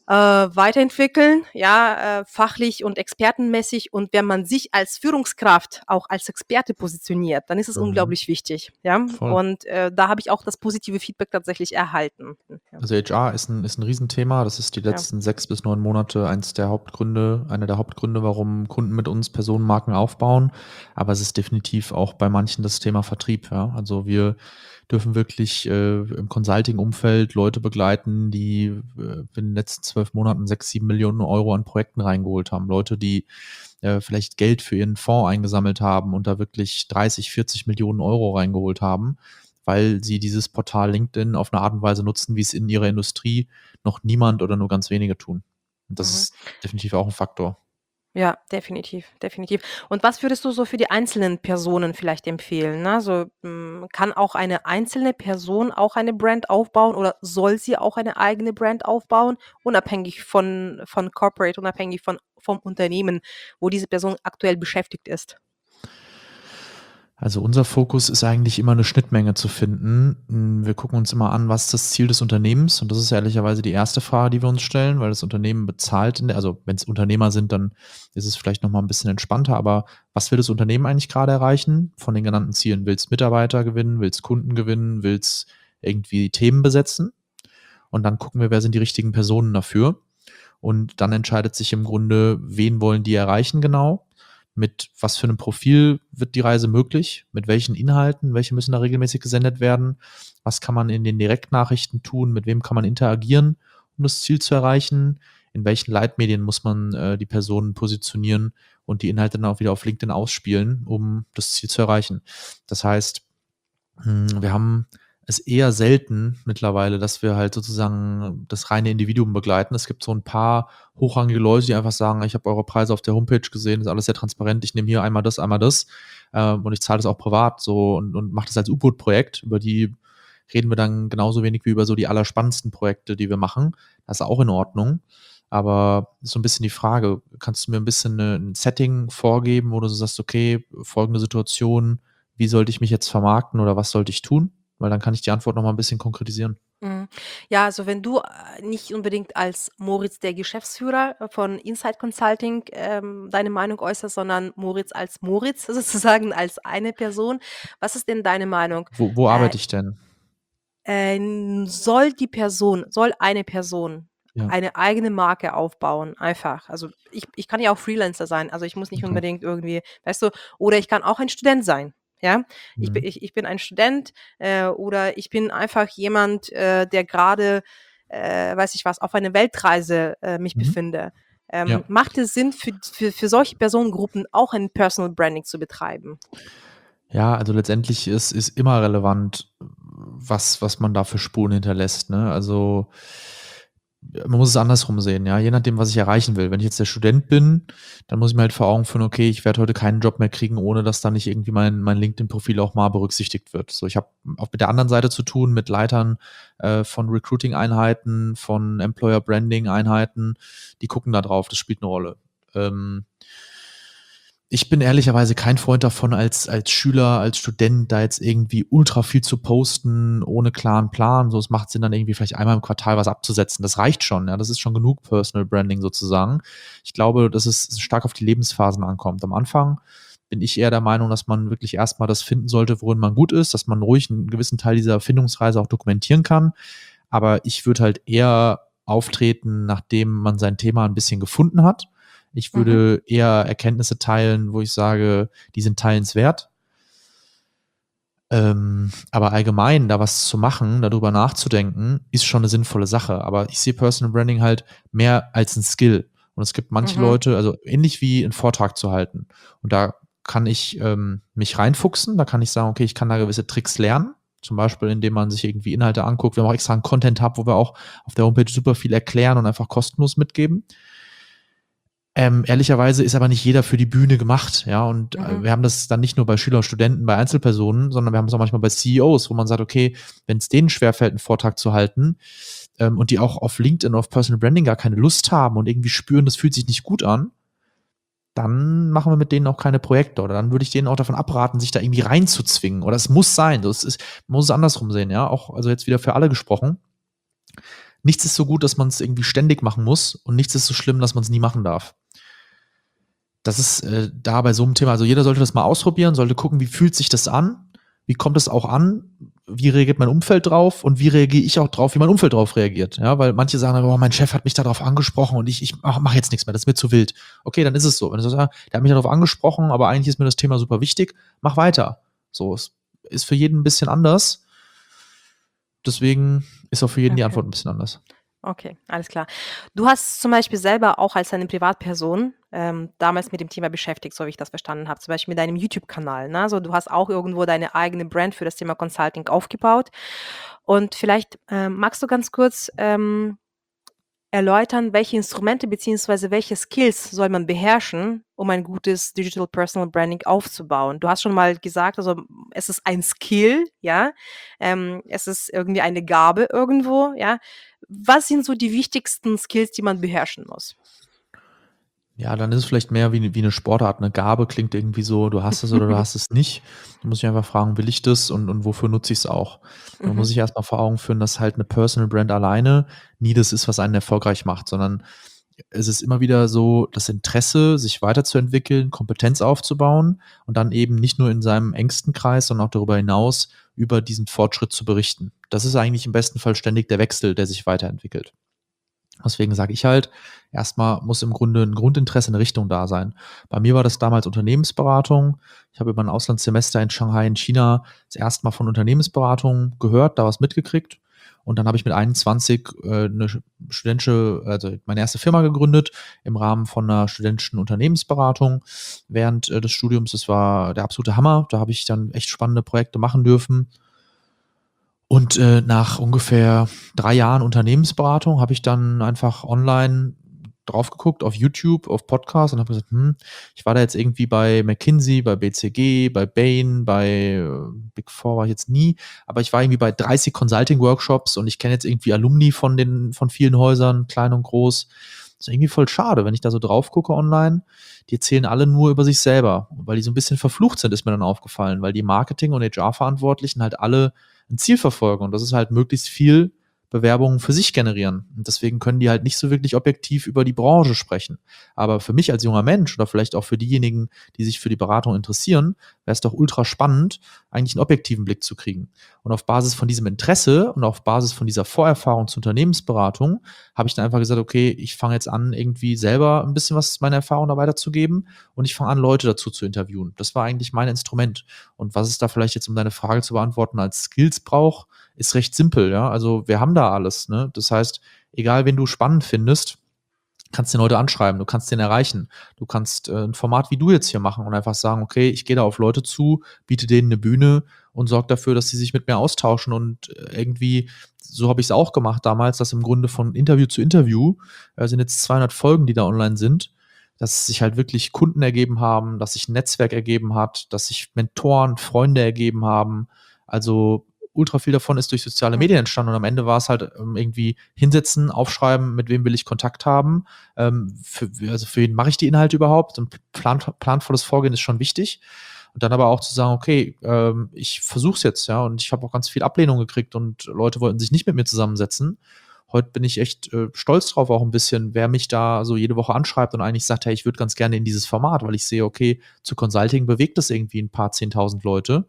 äh, weiterentwickeln, ja, äh, fachlich und expertenmäßig. Und wenn man sich als Führungskraft auch als Experte positioniert, dann ist es Mhm. unglaublich wichtig, ja. Voll. Und äh, da habe ich auch das positive Feedback tatsächlich erhalten. Ja. Also H R ist ein, ist ein Riesenthema. Das ist die Ja. letzten sechs bis neun Monate eins der Hauptgründe, einer der Hauptgründe, warum Kunden mit uns Personenmarken aufbauen. Aber es ist definitiv auch bei manchen das Thema Vertrieb. Ja? Also wir dürfen wirklich äh, im Consulting-Umfeld Leute begleiten, die äh, in den letzten zwölf Monaten sechs, sieben Millionen Euro an Projekten reingeholt haben. Leute, die äh, vielleicht Geld für ihren Fonds eingesammelt haben und da wirklich dreißig, vierzig Millionen Euro reingeholt haben, weil sie dieses Portal LinkedIn auf eine Art und Weise nutzen, wie es in ihrer Industrie noch niemand oder nur ganz wenige tun. Und das Mhm. ist definitiv auch ein Faktor. Ja, definitiv, definitiv. Und was würdest du so für die einzelnen Personen vielleicht empfehlen? Ne? So, hm, kann auch eine einzelne Person auch eine Brand aufbauen oder soll sie auch eine eigene Brand aufbauen, unabhängig von, von Corporate, unabhängig von, vom Unternehmen, wo diese Person aktuell beschäftigt ist? Also unser Fokus ist eigentlich immer eine Schnittmenge zu finden. Mm, Wir gucken uns immer an, was ist das Ziel des Unternehmens? Und das ist ehrlicherweise die erste Frage, die wir uns stellen, weil das Unternehmen bezahlt, in der, also wenn es Unternehmer sind, dann ist es vielleicht nochmal ein bisschen entspannter, aber was will das Unternehmen eigentlich gerade erreichen von den genannten Zielen? Will es Mitarbeiter gewinnen? Will es Kunden gewinnen? Will es irgendwie Themen besetzen? Und dann gucken wir, wer sind die richtigen Personen dafür. Und dann entscheidet sich im Grunde, wen wollen die erreichen genau, mit was für einem Profil wird die Reise möglich, mit welchen Inhalten, welche müssen da regelmäßig gesendet werden, was kann man in den Direktnachrichten tun, mit wem kann man interagieren, um das Ziel zu erreichen, in welchen Leitmedien muss man äh, die Personen positionieren und die Inhalte dann auch wieder auf LinkedIn ausspielen, um das Ziel zu erreichen. Das heißt, mh, wir haben es eher selten mittlerweile, dass wir halt sozusagen das reine Individuum begleiten. Es gibt so ein paar hochrangige Leute, die einfach sagen, ich habe eure Preise auf der Homepage gesehen, ist alles sehr transparent, ich nehme hier einmal das, einmal das ähm, und ich zahle das auch privat so und, und mache das als U-Boot-Projekt. Über die reden wir dann genauso wenig wie über so die allerspannendsten Projekte, die wir machen. Das ist auch in Ordnung. Aber ist so ein bisschen die Frage, kannst du mir ein bisschen eine, ein Setting vorgeben, wo du so sagst, okay, folgende Situation, wie sollte ich mich jetzt vermarkten oder was sollte ich tun? Weil dann kann ich die Antwort noch mal ein bisschen konkretisieren. Mhm. Ja, also wenn du äh, nicht unbedingt als Moritz, der Geschäftsführer äh, von Insight Consulting, ähm, deine Meinung äußerst, sondern Moritz als Moritz, sozusagen als eine Person. Was ist denn deine Meinung? Wo wo Äh, arbeite ich denn? äh, soll die Person, soll eine Person Ja, eine eigene Marke aufbauen, einfach. Also ich, ich kann ja auch Freelancer sein, also ich muss nicht okay. unbedingt irgendwie, weißt du, oder ich kann auch ein Student sein. Ja, ich bin, Mhm. ich, ich bin ein Student äh, oder ich bin einfach jemand, äh, der gerade, äh, weiß ich was, auf einer Weltreise äh, mich Mhm. befinde. Ja. Ähm, macht es Sinn, für, für, für solche Personengruppen auch ein Personal Branding zu betreiben? Ja, also letztendlich ist ist immer relevant, was was man da für Spuren hinterlässt, ne? Also, man muss es andersrum sehen, ja, je nachdem, was ich erreichen will. Wenn ich jetzt der Student bin, dann muss ich mir halt vor Augen führen, okay, ich werde heute keinen Job mehr kriegen, ohne dass da nicht irgendwie mein mein LinkedIn-Profil auch mal berücksichtigt wird. So, ich habe auch mit der anderen Seite zu tun, mit Leitern, äh, von Recruiting-Einheiten, von Employer-Branding-Einheiten, die gucken da drauf, das spielt eine Rolle. Ähm Ich bin ehrlicherweise kein Freund davon, als als Schüler, als Student da jetzt irgendwie ultra viel zu posten, ohne klaren Plan. So, es macht Sinn, dann irgendwie vielleicht einmal im Quartal was abzusetzen. Das reicht schon, ja. Das ist schon genug Personal Branding sozusagen. Ich glaube, dass es stark auf die Lebensphasen ankommt. Am Anfang bin ich eher der Meinung, dass man wirklich erstmal das finden sollte, worin man gut ist, dass man ruhig einen gewissen Teil dieser Findungsreise auch dokumentieren kann. Aber ich würde halt eher auftreten, nachdem man sein Thema ein bisschen gefunden hat. Ich Mhm. würde eher Erkenntnisse teilen, wo ich sage, die sind teilenswert. Ähm, aber allgemein da was zu machen, darüber nachzudenken, ist schon eine sinnvolle Sache. Aber ich sehe Personal Branding halt mehr als ein Skill. Und es gibt manche Mhm. Leute, also ähnlich wie einen Vortrag zu halten. Und da kann ich ähm, mich reinfuchsen, da kann ich sagen, okay, ich kann da gewisse Tricks lernen. Zum Beispiel, indem man sich irgendwie Inhalte anguckt. Wir haben auch extra einen Content-Hub, wo wir auch auf der Homepage super viel erklären und einfach kostenlos mitgeben. Ähm, ehrlicherweise ist aber nicht jeder für die Bühne gemacht, ja, und äh, Mhm. wir haben das dann nicht nur bei Schülern und Studenten, bei Einzelpersonen, sondern wir haben es auch manchmal bei C E Os, wo man sagt, okay, wenn es denen schwerfällt, einen Vortrag zu halten ähm, und die auch auf LinkedIn, auf Personal Branding gar keine Lust haben und irgendwie spüren, das fühlt sich nicht gut an, dann machen wir mit denen auch keine Projekte oder dann würde ich denen auch davon abraten, sich da irgendwie reinzuzwingen oder es muss sein, das ist, man muss es andersrum sehen, ja, auch, also jetzt wieder für alle gesprochen. nichts ist so gut, dass man es irgendwie ständig machen muss und nichts ist so schlimm, dass man es nie machen darf. Das ist äh, da bei so einem Thema, also jeder sollte das mal ausprobieren, sollte gucken, wie fühlt sich das an, wie kommt es auch an, wie reagiert mein Umfeld drauf und wie reagiere ich auch drauf, wie mein Umfeld drauf reagiert. Ja, weil manche sagen, oh, mein Chef hat mich darauf angesprochen und ich, ich mache mach jetzt nichts mehr, das ist mir zu wild. Okay, dann ist es so. Wenn du sagst, ja, der hat mich darauf angesprochen, aber eigentlich ist mir das Thema super wichtig, mach weiter. So, es ist für jeden ein bisschen anders. Deswegen ist auch für jeden die Okay. Antwort ein bisschen anders. Okay, alles klar. Du hast zum Beispiel selber auch als eine Privatperson ähm, damals mit dem Thema beschäftigt, so wie ich das verstanden habe, zum Beispiel mit deinem YouTube-Kanal. Ne? Also du hast auch irgendwo deine eigene Brand für das Thema Consulting aufgebaut. Und vielleicht ähm, magst du ganz kurz ähm, erläutern, welche Instrumente bzw. welche Skills soll man beherrschen, um ein gutes Digital Personal Branding aufzubauen. Du hast schon mal gesagt, also es ist ein Skill, ja, ähm, es ist irgendwie eine Gabe irgendwo, ja. Was sind so die wichtigsten Skills, die man beherrschen muss? Ja, dann ist es vielleicht mehr wie 'ne wie 'ne Sportart. 'Ne Gabe klingt irgendwie so, du hast es oder du hast es nicht. Du musst dich einfach fragen, will ich das und und wofür nutze ich's auch? Man muss Mhm. sich erst mal vor Augen führen, dass halt 'ne Personal Brand alleine nie das ist, was einen erfolgreich macht, sondern es ist immer wieder so das Interesse, sich weiterzuentwickeln, Kompetenz aufzubauen und dann eben nicht nur in seinem engsten Kreis, sondern auch darüber hinaus über diesen Fortschritt zu berichten. Das ist eigentlich im besten Fall ständig der Wechsel, der sich weiterentwickelt. Deswegen sage ich halt, erstmal muss im Grunde ein Grundinteresse, eine Richtung da sein. Bei mir war das damals Unternehmensberatung. Ich habe über ein Auslandssemester in Shanghai in China das erste Mal von Unternehmensberatung gehört, da was mitgekriegt. Und dann habe ich mit einundzwanzig äh, 'ne sch studentische also meine erste Firma gegründet im Rahmen von einer studentischen Unternehmensberatung während, äh, des Studiums. Das war der absolute Hammer. Da habe ich dann echt spannende Projekte machen dürfen. Und, äh, nach ungefähr drei Jahren Unternehmensberatung habe ich dann einfach online drauf geguckt auf YouTube, auf Podcasts und habe gesagt: „Hm, ich war da jetzt irgendwie bei McKinsey, bei B C G, bei Bain, bei, äh, Big Four war ich jetzt nie, aber ich war irgendwie bei dreißig Consulting-Workshops und ich kenne jetzt irgendwie Alumni von den von vielen Häusern, klein und groß. Ist irgendwie voll schade, wenn ich da so drauf gucke online, die erzählen alle nur über sich selber. Und weil die so ein bisschen verflucht sind, ist mir dann aufgefallen, weil die Marketing und H R-Verantwortlichen halt alle ein Ziel verfolgen und das ist halt möglichst viel Bewerbungen für sich generieren. Und deswegen können die halt nicht so wirklich objektiv über die Branche sprechen. Aber für mich als junger Mensch oder vielleicht auch für diejenigen, die sich für die Beratung interessieren, wäre es doch ultra spannend, eigentlich einen objektiven Blick zu kriegen. Und auf Basis von diesem Interesse und auf Basis von dieser Vorerfahrung zur Unternehmensberatung habe ich dann einfach gesagt, okay, ich fange jetzt an, irgendwie selber ein bisschen was meiner Erfahrung da weiterzugeben und ich fange an, Leute dazu zu interviewen. Das war eigentlich mein Instrument. Und was es da vielleicht jetzt, um deine Frage zu beantworten, als Skills braucht, ist recht simpel, ja. Also wir haben da alles, ne? Das heißt, egal wen du spannend findest, kannst den Leute anschreiben, du kannst den erreichen. Du kannst äh, ein Format wie du jetzt hier machen und einfach sagen, okay, ich gehe da auf Leute zu, biete denen eine Bühne und sorge dafür, dass sie sich mit mir austauschen und äh, irgendwie, so habe ich es auch gemacht damals, dass im Grunde von Interview zu Interview, äh, sind jetzt zweihundert Folgen, die da online sind, dass sich halt wirklich Kunden ergeben haben, dass sich ein Netzwerk ergeben hat, dass sich Mentoren, Freunde ergeben haben. Also ultra viel davon ist durch soziale Medien entstanden und am Ende war es halt ähm, irgendwie hinsetzen, aufschreiben, mit wem will ich Kontakt haben, ähm, für, also für wen mache ich die Inhalte überhaupt, ein plan, planvolles Vorgehen ist schon wichtig und dann aber auch zu sagen, okay, ähm, ich versuche es jetzt, ja, und ich habe auch ganz viel Ablehnung gekriegt und Leute wollten sich nicht mit mir zusammensetzen. Heute bin ich echt äh, stolz drauf auch ein bisschen, wer mich da so jede Woche anschreibt und eigentlich sagt, hey, ich würde ganz gerne in dieses Format, weil ich sehe, okay, zu Consulting bewegt das irgendwie ein paar zehntausend Leute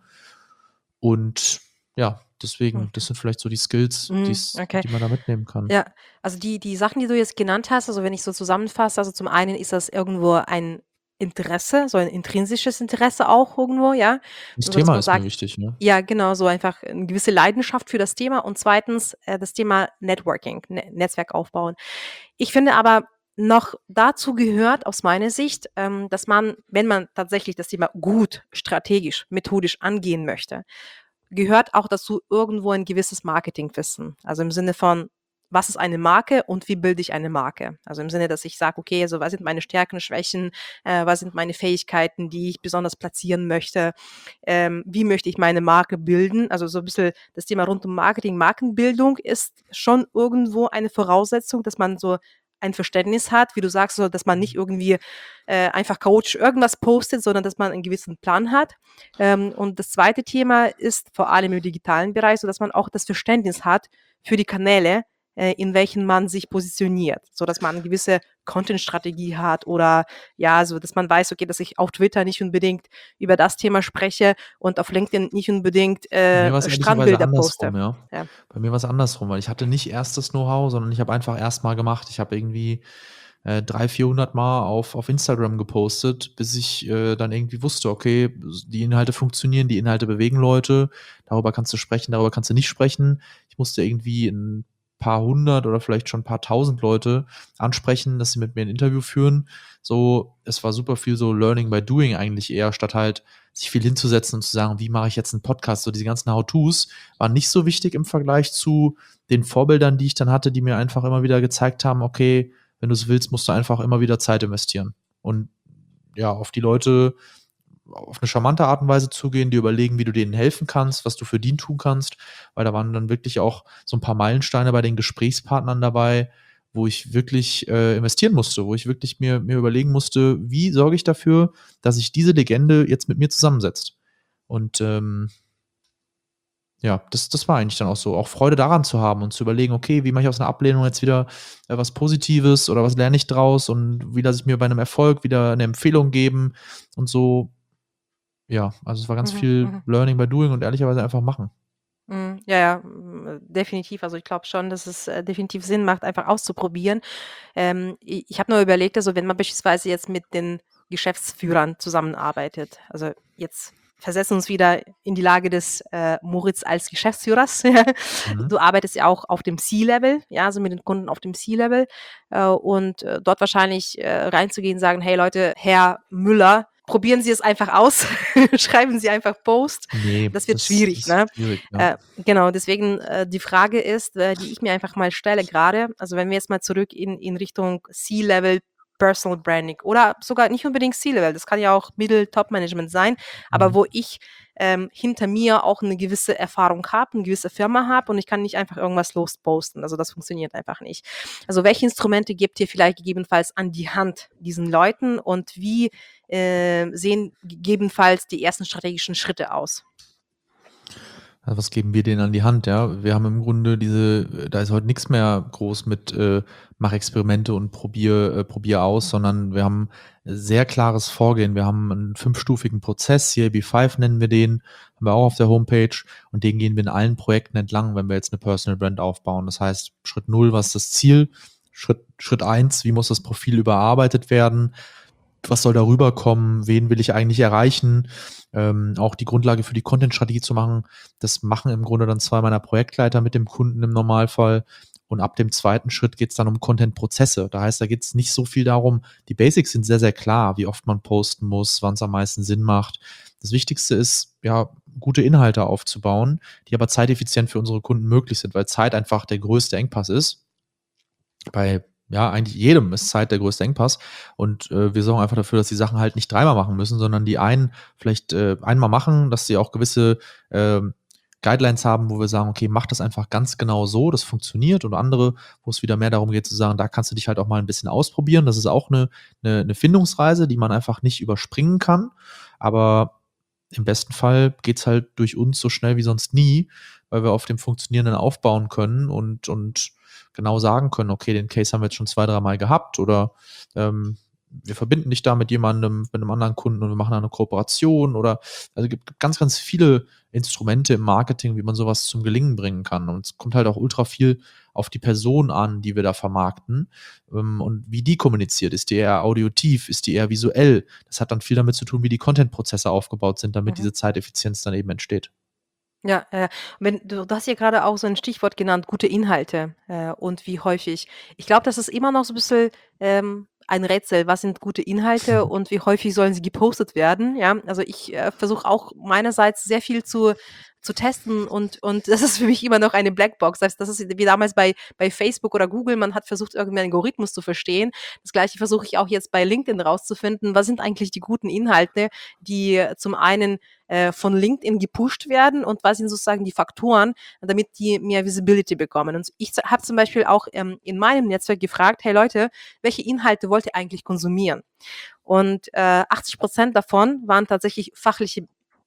und ja, deswegen, das Okay. sind vielleicht so die Skills, Mhm, die's okay. die man da mitnehmen kann. Ja, also die die Sachen, die du jetzt genannt hast, also wenn ich so zusammenfasse, also zum einen ist das irgendwo ein Interesse, so ein intrinsisches Interesse auch irgendwo, ja, Das so dass Thema man ist mir sagt, wichtig, ne? ja, genau, so einfach 'ne gewisse Leidenschaft für das Thema und zweitens äh, das Thema Networking, Ne Netzwerk aufbauen. Ich finde aber, noch dazu gehört aus meiner Sicht, ähm, dass man, wenn man tatsächlich das Thema gut strategisch, methodisch angehen möchte, gehört auch dazu irgendwo ein gewisses Marketingwissen. Also im Sinne von, was ist eine Marke und wie bilde ich eine Marke? Also im Sinne, dass ich sage, okay, also was sind meine Stärken, Schwächen, äh, was sind meine Fähigkeiten, die ich besonders platzieren möchte, ähm, wie möchte ich meine Marke bilden? Also so ein bisschen das Thema rund um Marketing, Markenbildung ist schon irgendwo eine Voraussetzung, dass man so ein Verständnis hat, wie du sagst, so, dass man nicht irgendwie äh, einfach chaotisch irgendwas postet, sondern dass man einen gewissen Plan hat. Ähm, und das zweite Thema ist vor allem im digitalen Bereich, so dass man auch das Verständnis hat für die Kanäle, äh, in welchen man sich positioniert, so dass man eine gewisse Content-Strategie hat oder ja, so dass man weiß, okay, dass ich auf Twitter nicht unbedingt über das Thema spreche und auf LinkedIn nicht unbedingt Bei äh, mir war es ehrlicherweise Strandbilder poste. andersrum, ja. Ja. Bei mir war es andersrum, weil ich hatte nicht erst das Know-how, sondern ich habe einfach erst mal gemacht. Ich habe irgendwie äh, dreihundert, vierhundert Mal auf, auf Instagram gepostet, bis ich äh, dann irgendwie wusste, okay, die Inhalte funktionieren, die Inhalte bewegen Leute, darüber kannst du sprechen, darüber kannst du nicht sprechen. Ich musste irgendwie ein paar hundert oder vielleicht schon ein paar tausend Leute ansprechen, dass sie mit mir ein Interview führen. So, es war super viel so Learning by Doing eigentlich eher, statt halt sich viel hinzusetzen und zu sagen, wie mache ich jetzt einen Podcast? So diese ganzen How-Tos waren nicht so wichtig im Vergleich zu den Vorbildern, die ich dann hatte, die mir einfach immer wieder gezeigt haben, okay, wenn du es willst, musst du einfach immer wieder Zeit investieren. Und ja, auf die Leute auf eine charmante Art und Weise zugehen, die überlegen, wie du denen helfen kannst, was du für die tun kannst, weil da waren dann wirklich auch so ein paar Meilensteine bei den Gesprächspartnern dabei, wo ich wirklich äh, investieren musste, wo ich wirklich mir, mir überlegen musste, wie sorge ich dafür, dass sich diese Legende jetzt mit mir zusammensetzt. Und ähm, ja, das, das war eigentlich dann auch so, auch Freude daran zu haben und zu überlegen, okay, wie mache ich aus einer Ablehnung jetzt wieder äh, was Positives oder was lerne ich draus und wie lasse ich mir bei einem Erfolg wieder eine Empfehlung geben und so. Ja, also es war ganz Mhm, viel mhm. Learning by Doing und ehrlicherweise einfach machen. Mhm. Ja, ja, mm, definitiv. Also ich glaube schon, dass es äh, definitiv Sinn macht, einfach auszuprobieren. Ähm, i- ich habe nur überlegt, also wenn man beispielsweise jetzt mit den Geschäftsführern zusammenarbeitet, also jetzt versetzen wir uns wieder in die Lage des äh, Moritz als Geschäftsführers. Mhm. Du arbeitest ja auch auf dem C-Level, ja, also mit den Kunden auf dem C-Level äh, und äh, dort wahrscheinlich äh, reinzugehen und sagen, hey Leute, Herr Müller, probieren Sie es einfach aus, schreiben Sie einfach Post. Nee, Das wird das schwierig, ist ne? schwierig, ja. Äh, genau, deswegen äh, die Frage ist, äh, die ich mir einfach mal stelle gerade, also wenn wir jetzt mal zurück in, in Richtung C-Level Personal Branding oder sogar nicht unbedingt C-Level, das kann ja auch Middle Top Management sein, aber Mhm. wo ich ähm, hinter mir auch eine gewisse Erfahrung habe, eine gewisse Firma habe und ich kann nicht einfach irgendwas losposten. Also das funktioniert einfach nicht. Also welche Instrumente gebt ihr vielleicht gegebenenfalls an die Hand diesen Leuten und wie äh, sehen gegebenenfalls die ersten strategischen Schritte aus? Also was geben wir denen an die Hand, ja? Wir haben im Grunde diese, da ist heute nichts mehr groß mit äh, mach Experimente und probier, äh, probier aus, sondern wir haben sehr klares Vorgehen. Wir haben einen fünfstufigen Prozess, C A B fünf nennen wir den, haben wir auch auf der Homepage und den gehen wir in allen Projekten entlang, wenn wir jetzt eine Personal Brand aufbauen. Das heißt, Schritt null, was ist das Ziel? Schritt, Schritt eins, wie muss das Profil überarbeitet werden? Was soll darüber kommen? Wen will ich eigentlich erreichen? Ähm, auch die Grundlage für die Content-Strategie zu machen. Das machen im Grunde dann zwei meiner Projektleiter mit dem Kunden im Normalfall. Und ab dem zweiten Schritt geht es dann um Content-Prozesse. Da heißt, da geht es nicht so viel darum, die Basics sind sehr, sehr klar, wie oft man posten muss, wann es am meisten Sinn macht. Das Wichtigste ist, ja, gute Inhalte aufzubauen, die aber zeiteffizient für unsere Kunden möglich sind, weil Zeit einfach der größte Engpass ist. Bei ja, eigentlich jedem ist Zeit der größte Engpass. Und äh, wir sorgen einfach dafür, dass die Sachen halt nicht dreimal machen müssen, sondern die einen vielleicht äh, einmal machen, dass sie auch gewisse ähm, Guidelines haben, wo wir sagen, okay, mach das einfach ganz genau so, das funktioniert. Und andere, wo es wieder mehr darum geht zu sagen, da kannst du dich halt auch mal ein bisschen ausprobieren. Das ist auch eine, eine, eine Findungsreise, die man einfach nicht überspringen kann. Aber im besten Fall geht es halt durch uns so schnell wie sonst nie, weil wir auf dem Funktionierenden aufbauen können und, und genau sagen können, okay, den Case haben wir jetzt schon zwei, drei Mal gehabt oder ähm, wir verbinden dich da mit jemandem, mit einem anderen Kunden und wir machen da eine Kooperation oder also es gibt ganz, ganz viele Instrumente im Marketing, wie man sowas zum Gelingen bringen kann. Und es kommt halt auch ultra viel auf die Person an, die wir da vermarkten ähm, und wie die kommuniziert. Ist die eher audiotiv, ist die eher visuell? Das hat dann viel damit zu tun, wie die Content-Prozesse aufgebaut sind, damit Mhm. diese Zeiteffizienz dann eben entsteht. Ja, äh, wenn du, du hast ja gerade auch so ein Stichwort genannt, gute Inhalte äh, und wie häufig. Ich glaube, das ist immer noch so ein bisschen ähm, ein Rätsel. Was sind gute Inhalte und wie häufig sollen sie gepostet werden? Ja, also ich äh, versuche auch meinerseits sehr viel zu, zu testen und, und das ist für mich immer noch eine Blackbox. Das heißt, das ist wie damals bei, bei Facebook oder Google. Man hat versucht, irgendwie einen Algorithmus zu verstehen. Das Gleiche versuche ich auch jetzt bei LinkedIn rauszufinden. Was sind eigentlich die guten Inhalte, die zum einen äh, von LinkedIn gepusht werden und was sind sozusagen die Faktoren, damit die mehr Visibility bekommen. Und ich habe zum Beispiel auch ähm, in meinem Netzwerk gefragt, hey Leute, welche Inhalte wollt ihr eigentlich konsumieren? Und äh, achtzig Prozent davon waren tatsächlich fachliche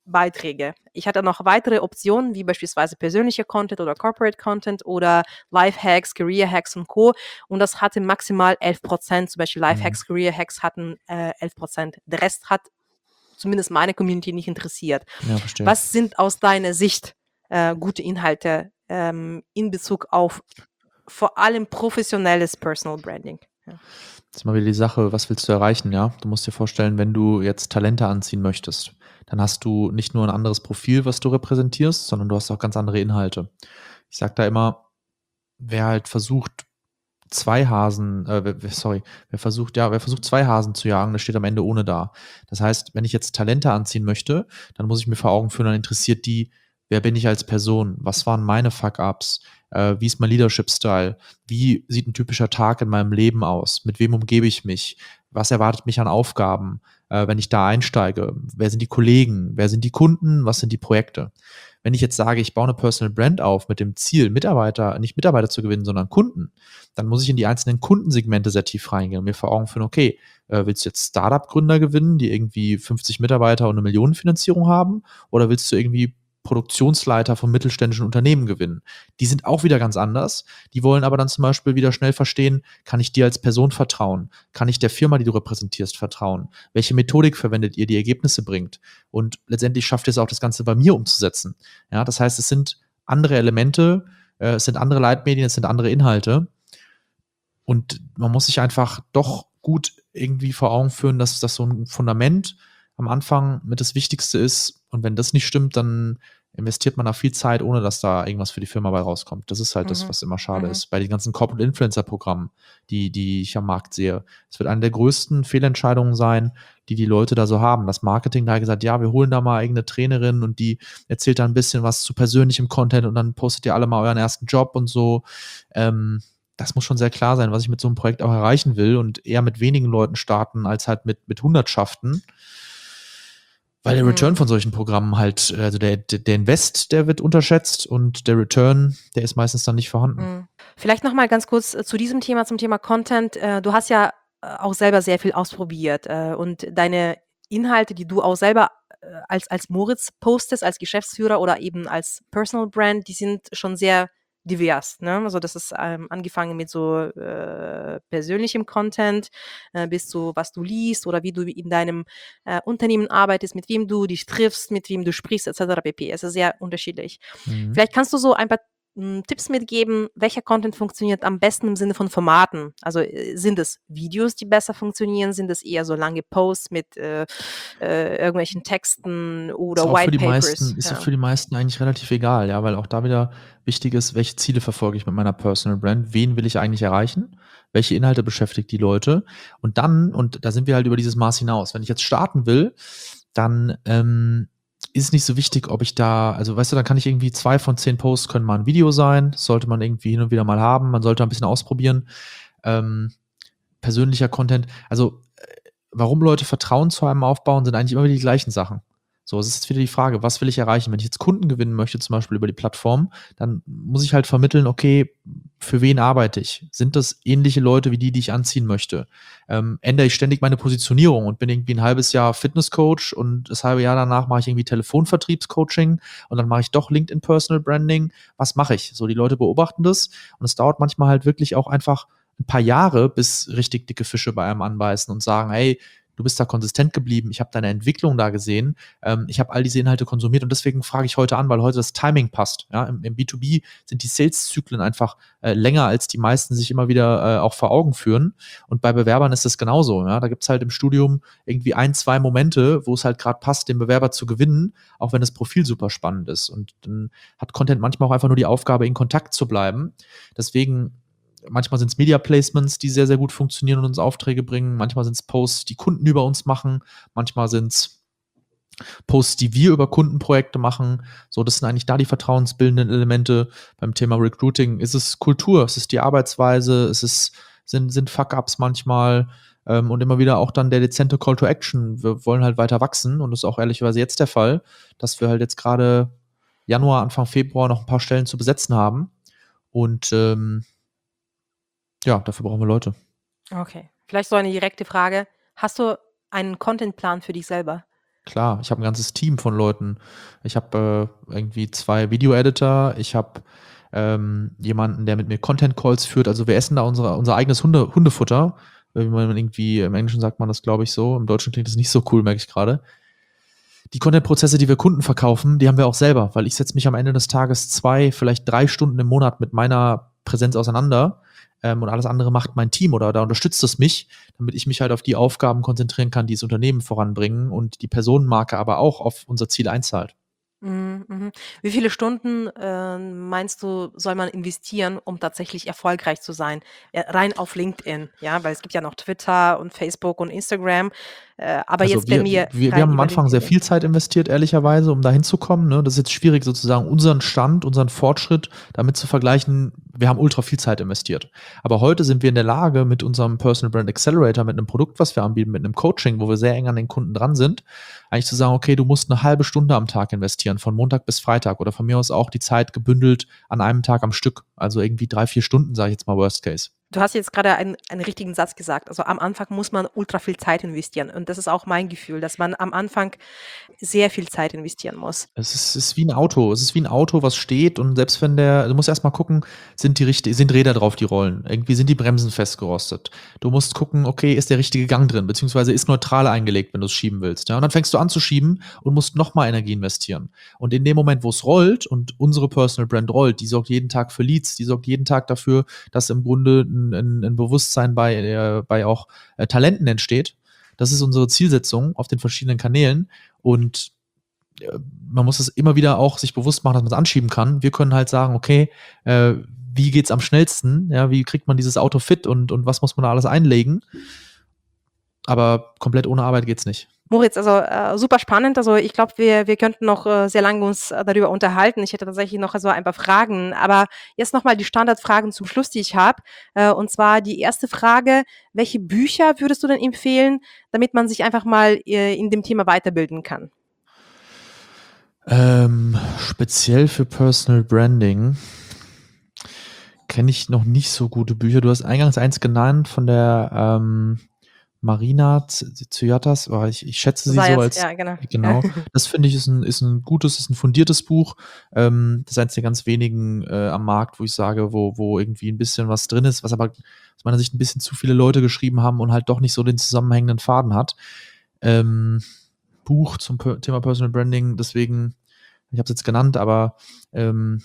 Beiträge. Ich hatte noch weitere Optionen, wie beispielsweise persönlicher Content oder Corporate Content oder Life-Hacks, Career-Hacks und Co. Und das hatte maximal elf Prozent. Zum Beispiel Life-Hacks, Mhm. Career-Hacks hatten äh, elf Prozent. Der Rest hat zumindest meine Community nicht interessiert. Ja, verstehe. Was sind aus deiner Sicht äh, gute Inhalte ähm, in Bezug auf vor allem professionelles Personal Branding? Ja. Das ist mal wieder die Sache, was willst du erreichen, ja? Du musst dir vorstellen, wenn du jetzt Talente anziehen möchtest, dann hast du nicht nur ein anderes Profil, was du repräsentierst, sondern du hast auch ganz andere Inhalte. Ich sage da immer, wer halt versucht, zwei Hasen, äh, wer, sorry, wer versucht, ja, wer versucht, zwei Hasen zu jagen, der steht am Ende ohne da. Das heißt, wenn ich jetzt Talente anziehen möchte, dann muss ich mir vor Augen führen, dann interessiert die, wer bin ich als Person? Was waren meine Fuck-Ups? Äh, wie ist mein Leadership-Style? Wie sieht ein typischer Tag in meinem Leben aus? Mit wem umgebe ich mich? Was erwartet mich an Aufgaben, äh, wenn ich da einsteige? Wer sind die Kollegen? Wer sind die Kunden? Was sind die Projekte? Wenn ich jetzt sage, ich baue eine Personal Brand auf mit dem Ziel, Mitarbeiter, nicht Mitarbeiter zu gewinnen, sondern Kunden, dann muss ich in die einzelnen Kundensegmente sehr tief reingehen und mir vor Augen führen, okay, äh, willst du jetzt Startup-Gründer gewinnen, die irgendwie fünfzig Mitarbeiter und eine Millionenfinanzierung haben? Oder willst du irgendwie Produktionsleiter von mittelständischen Unternehmen gewinnen? Die sind auch wieder ganz anders. Die wollen aber dann zum Beispiel wieder schnell verstehen, kann ich dir als Person vertrauen? Kann ich der Firma, die du repräsentierst, vertrauen? Welche Methodik verwendet ihr, die Ergebnisse bringt? Und letztendlich schafft ihr es auch, das Ganze bei mir umzusetzen. Ja, das heißt, es sind andere Elemente, äh, es sind andere Leitmedien, es sind andere Inhalte. Und man muss sich einfach doch gut irgendwie vor Augen führen, dass das so ein Fundament am Anfang mit das Wichtigste ist. Und wenn das nicht stimmt, dann investiert man da viel Zeit, ohne dass da irgendwas für die Firma bei rauskommt. Das ist halt das, Mhm. was immer schade Mhm. ist. Bei den ganzen Corporate Influencer-Programmen, die, die ich am Markt sehe. Es wird eine der größten Fehlentscheidungen sein, die die Leute da so haben. Das Marketing da hat gesagt, ja, wir holen da mal eigene Trainerin und die erzählt da ein bisschen was zu persönlichem Content und dann postet ihr alle mal euren ersten Job und so. Ähm, das muss schon sehr klar sein, was ich mit so einem Projekt auch erreichen will und eher mit wenigen Leuten starten, als halt mit, mit Hundertschaften. Weil der Return Mhm. von solchen Programmen halt, also der, der Invest, der wird unterschätzt und der Return, der ist meistens dann nicht vorhanden. Mhm. Vielleicht noch mal ganz kurz äh, zu diesem Thema, zum Thema Content. Äh, du hast ja äh, auch selber sehr viel ausprobiert äh, und deine Inhalte, die du auch selber äh, als, als Moritz postest, als Geschäftsführer oder eben als Personal Brand, die sind schon sehr divers. Ne? Also das ist ähm, angefangen mit so äh, persönlichem Content äh, bis zu was du liest oder wie du in deinem äh, Unternehmen arbeitest, mit wem du dich triffst, mit wem du sprichst, et cetera pp. Es ist sehr unterschiedlich. Mhm. Vielleicht kannst du so ein paar m, Tipps mitgeben, welcher Content funktioniert am besten im Sinne von Formaten? Also äh, sind es Videos, die besser funktionieren? Sind es eher so lange Posts mit äh, äh, irgendwelchen Texten Ist oder auch für White die Papers? meisten, ist auch Ja. für die meisten eigentlich relativ egal, ja, weil auch da wieder wichtig ist, welche Ziele verfolge ich mit meiner Personal Brand, wen will ich eigentlich erreichen, welche Inhalte beschäftigt die Leute und dann, und da sind wir halt über dieses Maß hinaus, wenn ich jetzt starten will, dann ähm, ist es nicht so wichtig, ob ich da, also weißt du, dann kann ich irgendwie zwei von zehn Posts können mal ein Video sein, das sollte man irgendwie hin und wieder mal haben, man sollte ein bisschen ausprobieren, ähm, persönlicher Content, also äh, warum Leute Vertrauen zu einem aufbauen, sind eigentlich immer wieder die gleichen Sachen. So, es ist jetzt wieder die Frage, was will ich erreichen? Wenn ich jetzt Kunden gewinnen möchte, zum Beispiel über die Plattform, dann muss ich halt vermitteln, okay, für wen arbeite ich? Sind das ähnliche Leute wie die, die ich anziehen möchte? Ähm, ändere ich ständig meine Positionierung und bin irgendwie ein halbes Jahr Fitnesscoach und das halbe Jahr danach mache ich irgendwie Telefonvertriebscoaching und dann mache ich doch LinkedIn Personal Branding. Was mache ich? So, die Leute beobachten das und es dauert manchmal halt wirklich auch einfach ein paar Jahre, bis richtig dicke Fische bei einem anbeißen und sagen, hey, du bist da konsistent geblieben, ich habe deine Entwicklung da gesehen, ähm, ich habe all diese Inhalte konsumiert und deswegen frage ich heute an, weil heute das Timing passt. Ja? Im, Im B zwei B sind die Sales-Zyklen einfach äh, länger, als die meisten sich immer wieder äh, auch vor Augen führen und bei Bewerbern ist das genauso. Ja? Da gibt es halt im Studium irgendwie ein, zwei Momente, wo es halt gerade passt, den Bewerber zu gewinnen, auch wenn das Profil super spannend ist und dann hat Content manchmal auch einfach nur die Aufgabe, in Kontakt zu bleiben. Deswegen manchmal sind es Media Placements, die sehr, sehr gut funktionieren und uns Aufträge bringen. Manchmal sind es Posts, die Kunden über uns machen. Manchmal sind es Posts, die wir über Kundenprojekte machen. So, das sind eigentlich da die vertrauensbildenden Elemente. Beim Thema Recruiting ist es Kultur, es ist die Arbeitsweise, es ist, sind, sind Fuck-Ups manchmal ähm, und immer wieder auch dann der dezente Call to Action. Wir wollen halt weiter wachsen und das ist auch ehrlicherweise jetzt der Fall, dass wir halt jetzt gerade Januar, Anfang Februar noch ein paar Stellen zu besetzen haben und ähm, ja, dafür brauchen wir Leute. Okay. Vielleicht so eine direkte Frage. Hast du einen Contentplan für dich selber? Klar, ich habe ein ganzes Team von Leuten. Ich habe äh, irgendwie zwei Video-Editor, ich habe ähm, jemanden, der mit mir Content-Calls führt. Also wir essen da unsere, unser eigenes Hunde, Hundefutter. Wie man irgendwie, im Englischen sagt man das, glaube ich, so. Im Deutschen klingt das nicht so cool, merke ich gerade. Die Content-Prozesse, die wir Kunden verkaufen, die haben wir auch selber, weil ich setze mich am Ende des Tages zwei, vielleicht drei Stunden im Monat mit meiner Präsenz auseinander ähm, und alles andere macht mein Team oder da unterstützt es mich, damit ich mich halt auf die Aufgaben konzentrieren kann, die das Unternehmen voranbringen und die Personenmarke aber auch auf unser Ziel einzahlt. Mhm, mhm. Wie viele Stunden, äh, meinst du, soll man investieren, um tatsächlich erfolgreich zu sein? Ja, rein auf LinkedIn, ja, weil es gibt ja noch Twitter und Facebook und Instagram, äh, aber Also jetzt, wenn wir, wir wir, wir rein haben am über Anfang LinkedIn sehr gehen. viel Zeit investiert, ehrlicherweise, um da hinzukommen. Ne? Das ist jetzt schwierig, sozusagen unseren Stand, unseren Fortschritt damit zu vergleichen. Wir haben ultra viel Zeit investiert. Aber heute sind wir in der Lage, mit unserem Personal Brand Accelerator, mit einem Produkt, was wir anbieten, mit einem Coaching, wo wir sehr eng an den Kunden dran sind, eigentlich zu sagen, okay, du musst eine halbe Stunde am Tag investieren, von Montag bis Freitag oder von mir aus auch die Zeit gebündelt an einem Tag am Stück. Also irgendwie drei, vier Stunden, sage ich jetzt mal Worst Case. Du hast jetzt gerade einen, einen richtigen Satz gesagt. Also am Anfang muss man ultra viel Zeit investieren. Und das ist auch mein Gefühl, dass man am Anfang sehr viel Zeit investieren muss. Es ist, ist wie ein Auto. Es ist wie ein Auto, was steht und selbst wenn der, du musst erstmal gucken, sind die richtig, sind Räder drauf, die rollen. Irgendwie sind die Bremsen festgerostet. Du musst gucken, okay, ist der richtige Gang drin, beziehungsweise ist neutral eingelegt, wenn du es schieben willst. Ja? Und dann fängst du an zu schieben und musst nochmal Energie investieren. Und in dem Moment, wo es rollt und unsere Personal Brand rollt, die sorgt jeden Tag für Leads, die sorgt jeden Tag dafür, dass im Grunde ein, ein, ein Bewusstsein bei, äh, bei auch äh, Talenten entsteht. Das ist unsere Zielsetzung auf den verschiedenen Kanälen und man muss es immer wieder auch sich bewusst machen, dass man es anschieben kann. Wir können halt sagen, okay, äh, wie geht's am schnellsten? Ja, wie kriegt man dieses Auto fit und, und was muss man da alles einlegen? Aber komplett ohne Arbeit geht's nicht. Moritz, also äh, super spannend. Also ich glaube, wir, wir könnten noch äh, sehr lange uns äh, darüber unterhalten. Ich hätte tatsächlich noch so ein paar Fragen. Aber jetzt nochmal die Standardfragen zum Schluss, die ich habe. Äh, und zwar die erste Frage, welche Bücher würdest du denn empfehlen, damit man sich einfach mal äh, in dem Thema weiterbilden kann? Ähm, speziell für Personal Branding kenne ich noch nicht so gute Bücher. Du hast eingangs eins genannt von der ähm, Marina Zyatas, oh, ich, ich schätze sie Sei so jetzt, als, ja, genau. genau, das finde ich ist ein, ist ein gutes, ist ein fundiertes Buch. Ähm, das ist eines der ganz wenigen äh, am Markt, wo ich sage, wo, wo irgendwie ein bisschen was drin ist, was aber aus meiner Sicht ein bisschen zu viele Leute geschrieben haben und halt doch nicht so den zusammenhängenden Faden hat. Ähm, Buch zum per- Thema Personal Branding, deswegen, ich habe es jetzt genannt, aber ähm,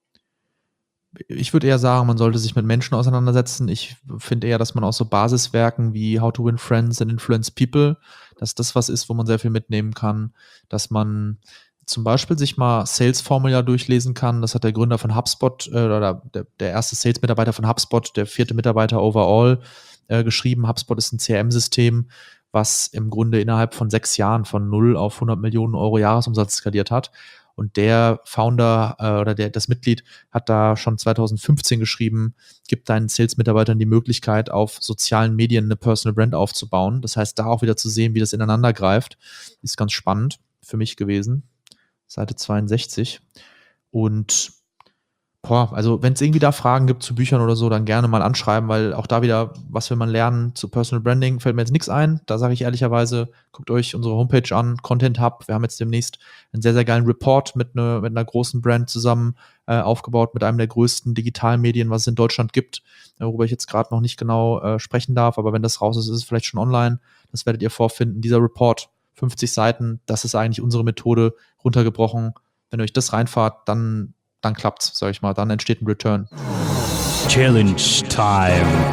ich würde eher sagen, man sollte sich mit Menschen auseinandersetzen. Ich finde eher, dass man aus so Basiswerken wie How to Win Friends and Influence People, dass das was ist, wo man sehr viel mitnehmen kann, dass man zum Beispiel sich mal Sales Formula durchlesen kann. Das hat der Gründer von HubSpot äh, oder der, der erste Sales-Mitarbeiter von HubSpot, der vierte Mitarbeiter overall äh, geschrieben. HubSpot ist ein C R M-System, was im Grunde innerhalb von sechs Jahren von null auf hundert Millionen Euro Jahresumsatz skaliert hat. Und der Founder äh, oder der, das Mitglied hat da schon zweitausendfünfzehn geschrieben, gibt deinen Sales-Mitarbeitern die Möglichkeit, auf sozialen Medien eine Personal Brand aufzubauen. Das heißt, da auch wieder zu sehen, wie das ineinander greift, ist ganz spannend für mich gewesen. Seite zweiundsechzig. Und boah, also wenn es irgendwie da Fragen gibt zu Büchern oder so, dann gerne mal anschreiben, weil auch da wieder, was will man lernen zu Personal Branding, fällt mir jetzt nichts ein. Da sage ich ehrlicherweise, guckt euch unsere Homepage an, Content Hub. Wir haben jetzt demnächst einen sehr, sehr geilen Report mit, ne, mit einer großen Brand zusammen äh, aufgebaut, mit einem der größten Digitalmedien, was es in Deutschland gibt, äh, worüber ich jetzt gerade noch nicht genau äh, sprechen darf, aber wenn das raus ist, ist es vielleicht schon online. Das werdet ihr vorfinden. Dieser Report, fünfzig Seiten, das ist eigentlich unsere Methode, runtergebrochen. Wenn ihr euch das reinfahrt, dann dann klappt's, sag ich mal, dann entsteht ein Return. Challenge Time.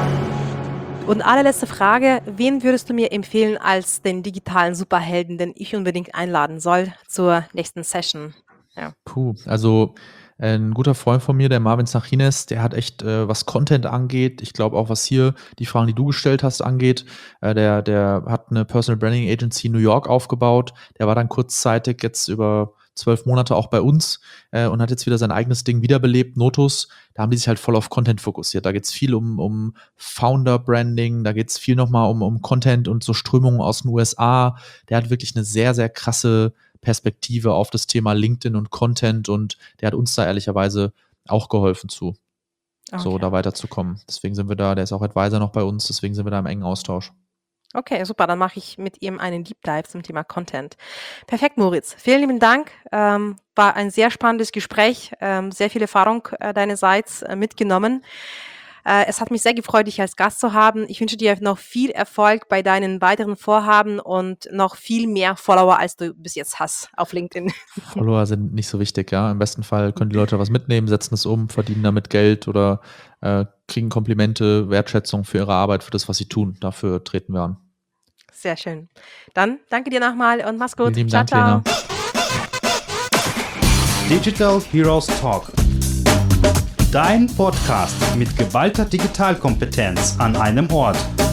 Und allerletzte Frage, wen würdest du mir empfehlen als den digitalen Superhelden, den ich unbedingt einladen soll zur nächsten Session? Ja. Puh, also ein guter Freund von mir, der Marvin Sachines, der hat echt, äh, was Content angeht, ich glaube auch, was hier die Fragen, die du gestellt hast, angeht, äh, der, der hat eine Personal Branding Agency in New York aufgebaut, der war dann kurzzeitig jetzt über zwölf Monate auch bei uns äh, und hat jetzt wieder sein eigenes Ding wiederbelebt, Notus. Da haben die sich halt voll auf Content fokussiert. Da geht es viel um, um Founder-Branding, da geht es viel nochmal um, um Content und so Strömungen aus den U S A. Der hat wirklich eine sehr, sehr krasse Perspektive auf das Thema LinkedIn und Content und der hat uns da ehrlicherweise auch geholfen zu, Okay. so da weiterzukommen. Deswegen sind wir da, der ist auch Advisor noch bei uns, deswegen sind wir da im engen Austausch. Okay, super. Dann mache ich mit ihm einen Deep Dive zum Thema Content. Perfekt, Moritz. Vielen lieben Dank. Ähm, war ein sehr spannendes Gespräch. Ähm, sehr viel Erfahrung äh, deinerseits äh, mitgenommen. Äh, es hat mich sehr gefreut, dich als Gast zu haben. Ich wünsche dir noch viel Erfolg bei deinen weiteren Vorhaben und noch viel mehr Follower, als du bis jetzt hast auf LinkedIn. Follower sind nicht so wichtig, ja. Im besten Fall können die Leute was mitnehmen, setzen es um, verdienen damit Geld oder äh, kriegen Komplimente, Wertschätzung für ihre Arbeit, für das, was sie tun. Dafür treten wir an. Sehr schön. Dann danke dir nochmal und mach's gut. Vielen lieben Ciao, Dank, ciao. Lena. Digital Heroes Talk. Dein Podcast mit geballter Digitalkompetenz an einem Ort.